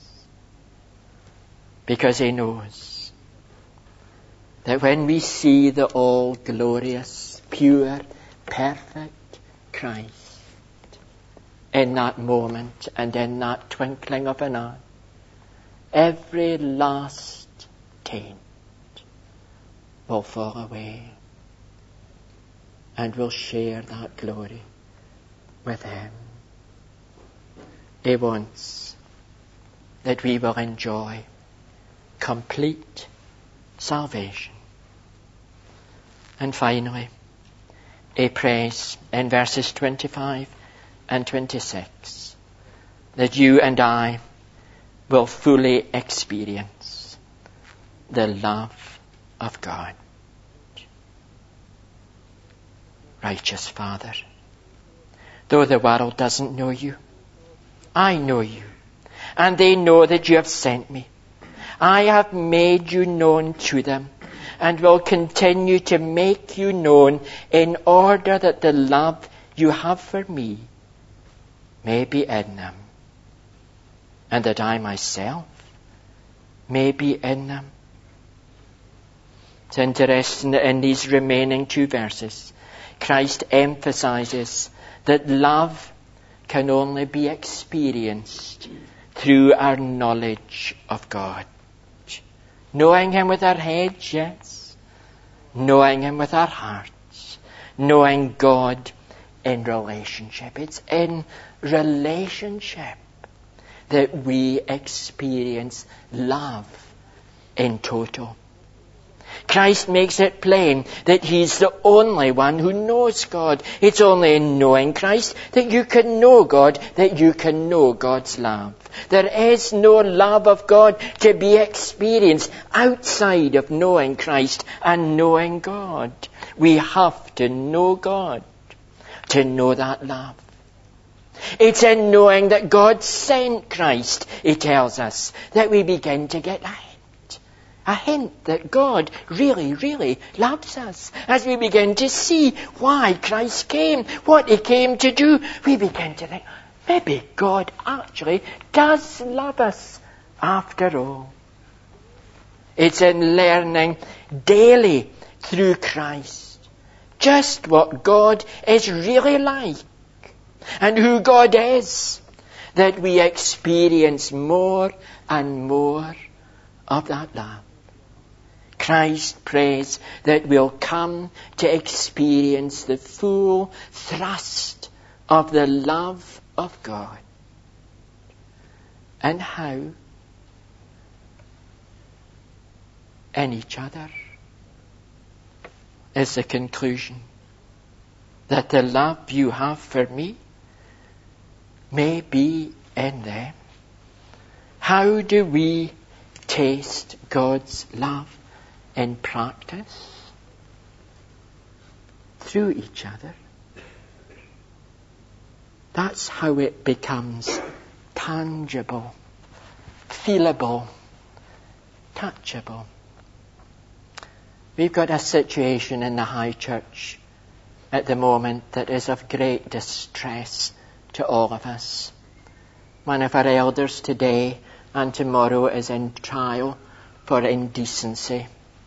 Because he knows that when we see the all-glorious, pure, perfect Christ, in that moment and in that twinkling of an eye, every last taint will fall away, and we'll share that glory with him. He wants that we will enjoy complete salvation. And finally, he prays in verses twenty-five and twenty-six that you and I will fully experience the love of God. Righteous Father, though the world doesn't know you, I know you, and they know that you have sent me. I have made you known to them, and will continue to make you known in order that the love you have for me may be in them, and that I myself may be in them. It's interesting that in these remaining two verses, Christ emphasizes that love can only be experienced through our knowledge of God. Knowing him with our heads, yes. Knowing him with our hearts. Knowing God in relationship. It's in relationship that we experience love in total. Christ makes it plain that he's the only one who knows God. It's only in knowing Christ that you can know God, that you can know God's love. There is no love of God to be experienced outside of knowing Christ and knowing God. We have to know God to know that love. It's in knowing that God sent Christ, he tells us, that we begin to get a hint. A hint that God really, really loves us. As we begin to see why Christ came, what he came to do, we begin to think, maybe God actually does love us after all. It's in learning daily through Christ just what God is really like and who God is, that we experience more and more of that love. Christ prays that we'll come to experience the full thrust of the love of God. And how? In each other. Is the conclusion that the love you have for me may be in them. How do we taste God's love in practice? Through each other. That's how it becomes tangible, feelable, touchable. We've got a situation in the High Church at the moment that is of great distress to all of us. One of our elders today and tomorrow is in trial for indecency.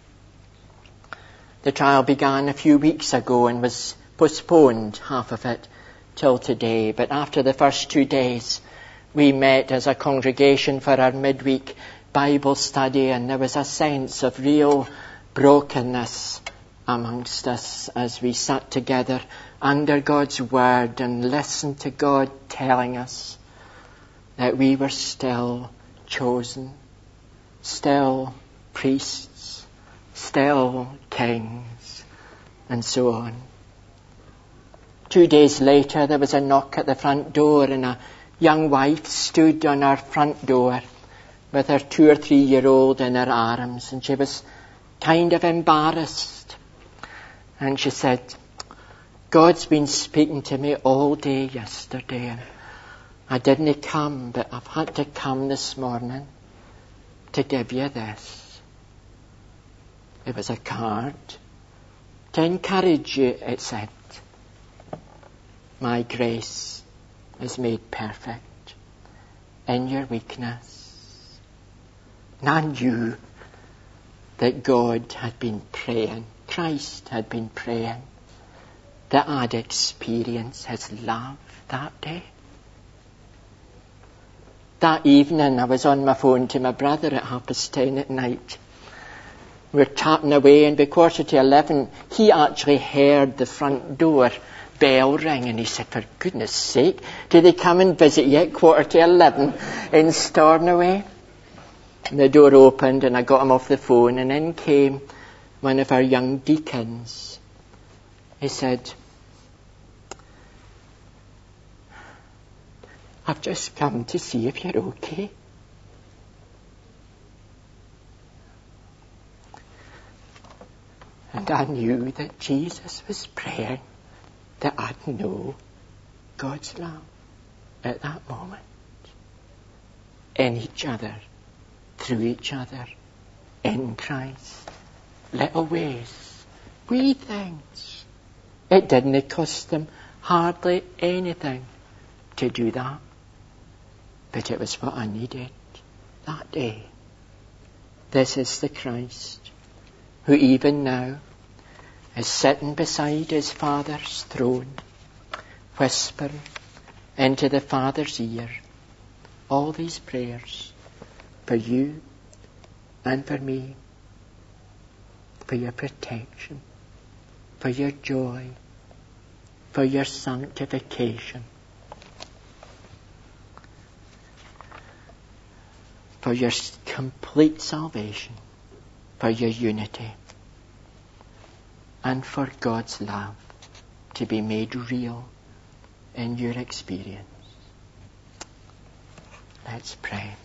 The trial began a few weeks ago and was postponed, half of it, till today. But after the first two days, we met as a congregation for our midweek Bible study, and there was a sense of real brokenness amongst us as we sat together under God's Word and listened to God telling us that we were still chosen, still priests, still kings, and so on. Two days later, there was a knock at the front door, and a young wife stood on our front door with her two or three year old in her arms, and she was kind of embarrassed. And she said, God's been speaking to me all day yesterday, and I didn't come, but I've had to come this morning to give you this. It was a card to encourage you, it said. My grace is made perfect in your weakness. And I knew that God had been praying, Christ had been praying, that I'd experience His love that day. That evening I was on my phone to my brother at half past ten at night. We were chatting away, and by quarter to eleven he actually heard the front door bell ring, and he said, for goodness sake, do they come and visit you at quarter to eleven in Stornoway? And the door opened and I got him off the phone, and in came one of our young deacons. He said, I've just come to see if you're okay. And I knew that Jesus was praying that I'd know God's love at that moment. In each other, through each other, in Christ. Little ways, wee things. It didn't cost them hardly anything to do that. But it was what I needed that day. This is the Christ who even now is sitting beside His Father's throne, whispering into the Father's ear all these prayers for you and for me, for your protection, for your joy, for your sanctification, for your complete salvation, for your unity, and for God's love to be made real in your experience. Let's pray.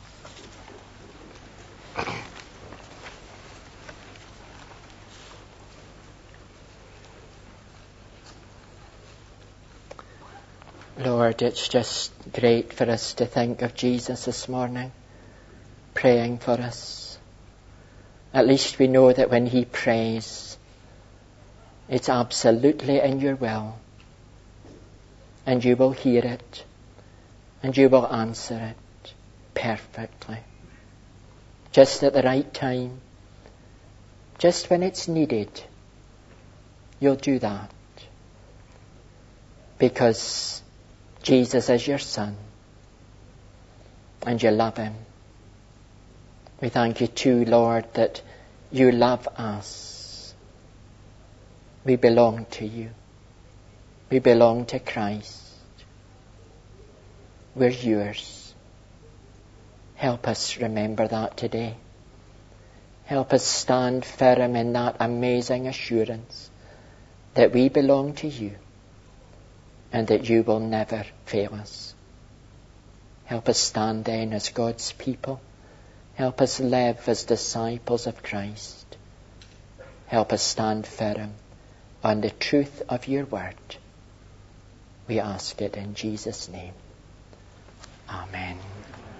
Lord, it's just great for us to think of Jesus this morning, praying for us. At least we know that when He prays, it's absolutely in your will, and you will hear it, and you will answer it perfectly. Just at the right time, just when it's needed, you'll do that. Because Jesus is your Son, and you love him. We thank you too, Lord, that you love us. We belong to you. We belong to Christ. We're yours. Help us remember that today. Help us stand firm in that amazing assurance that we belong to you and that you will never fail us. Help us stand then as God's people. Help us live as disciples of Christ. Help us stand firm on the truth of your word. We ask it in Jesus' name. Amen.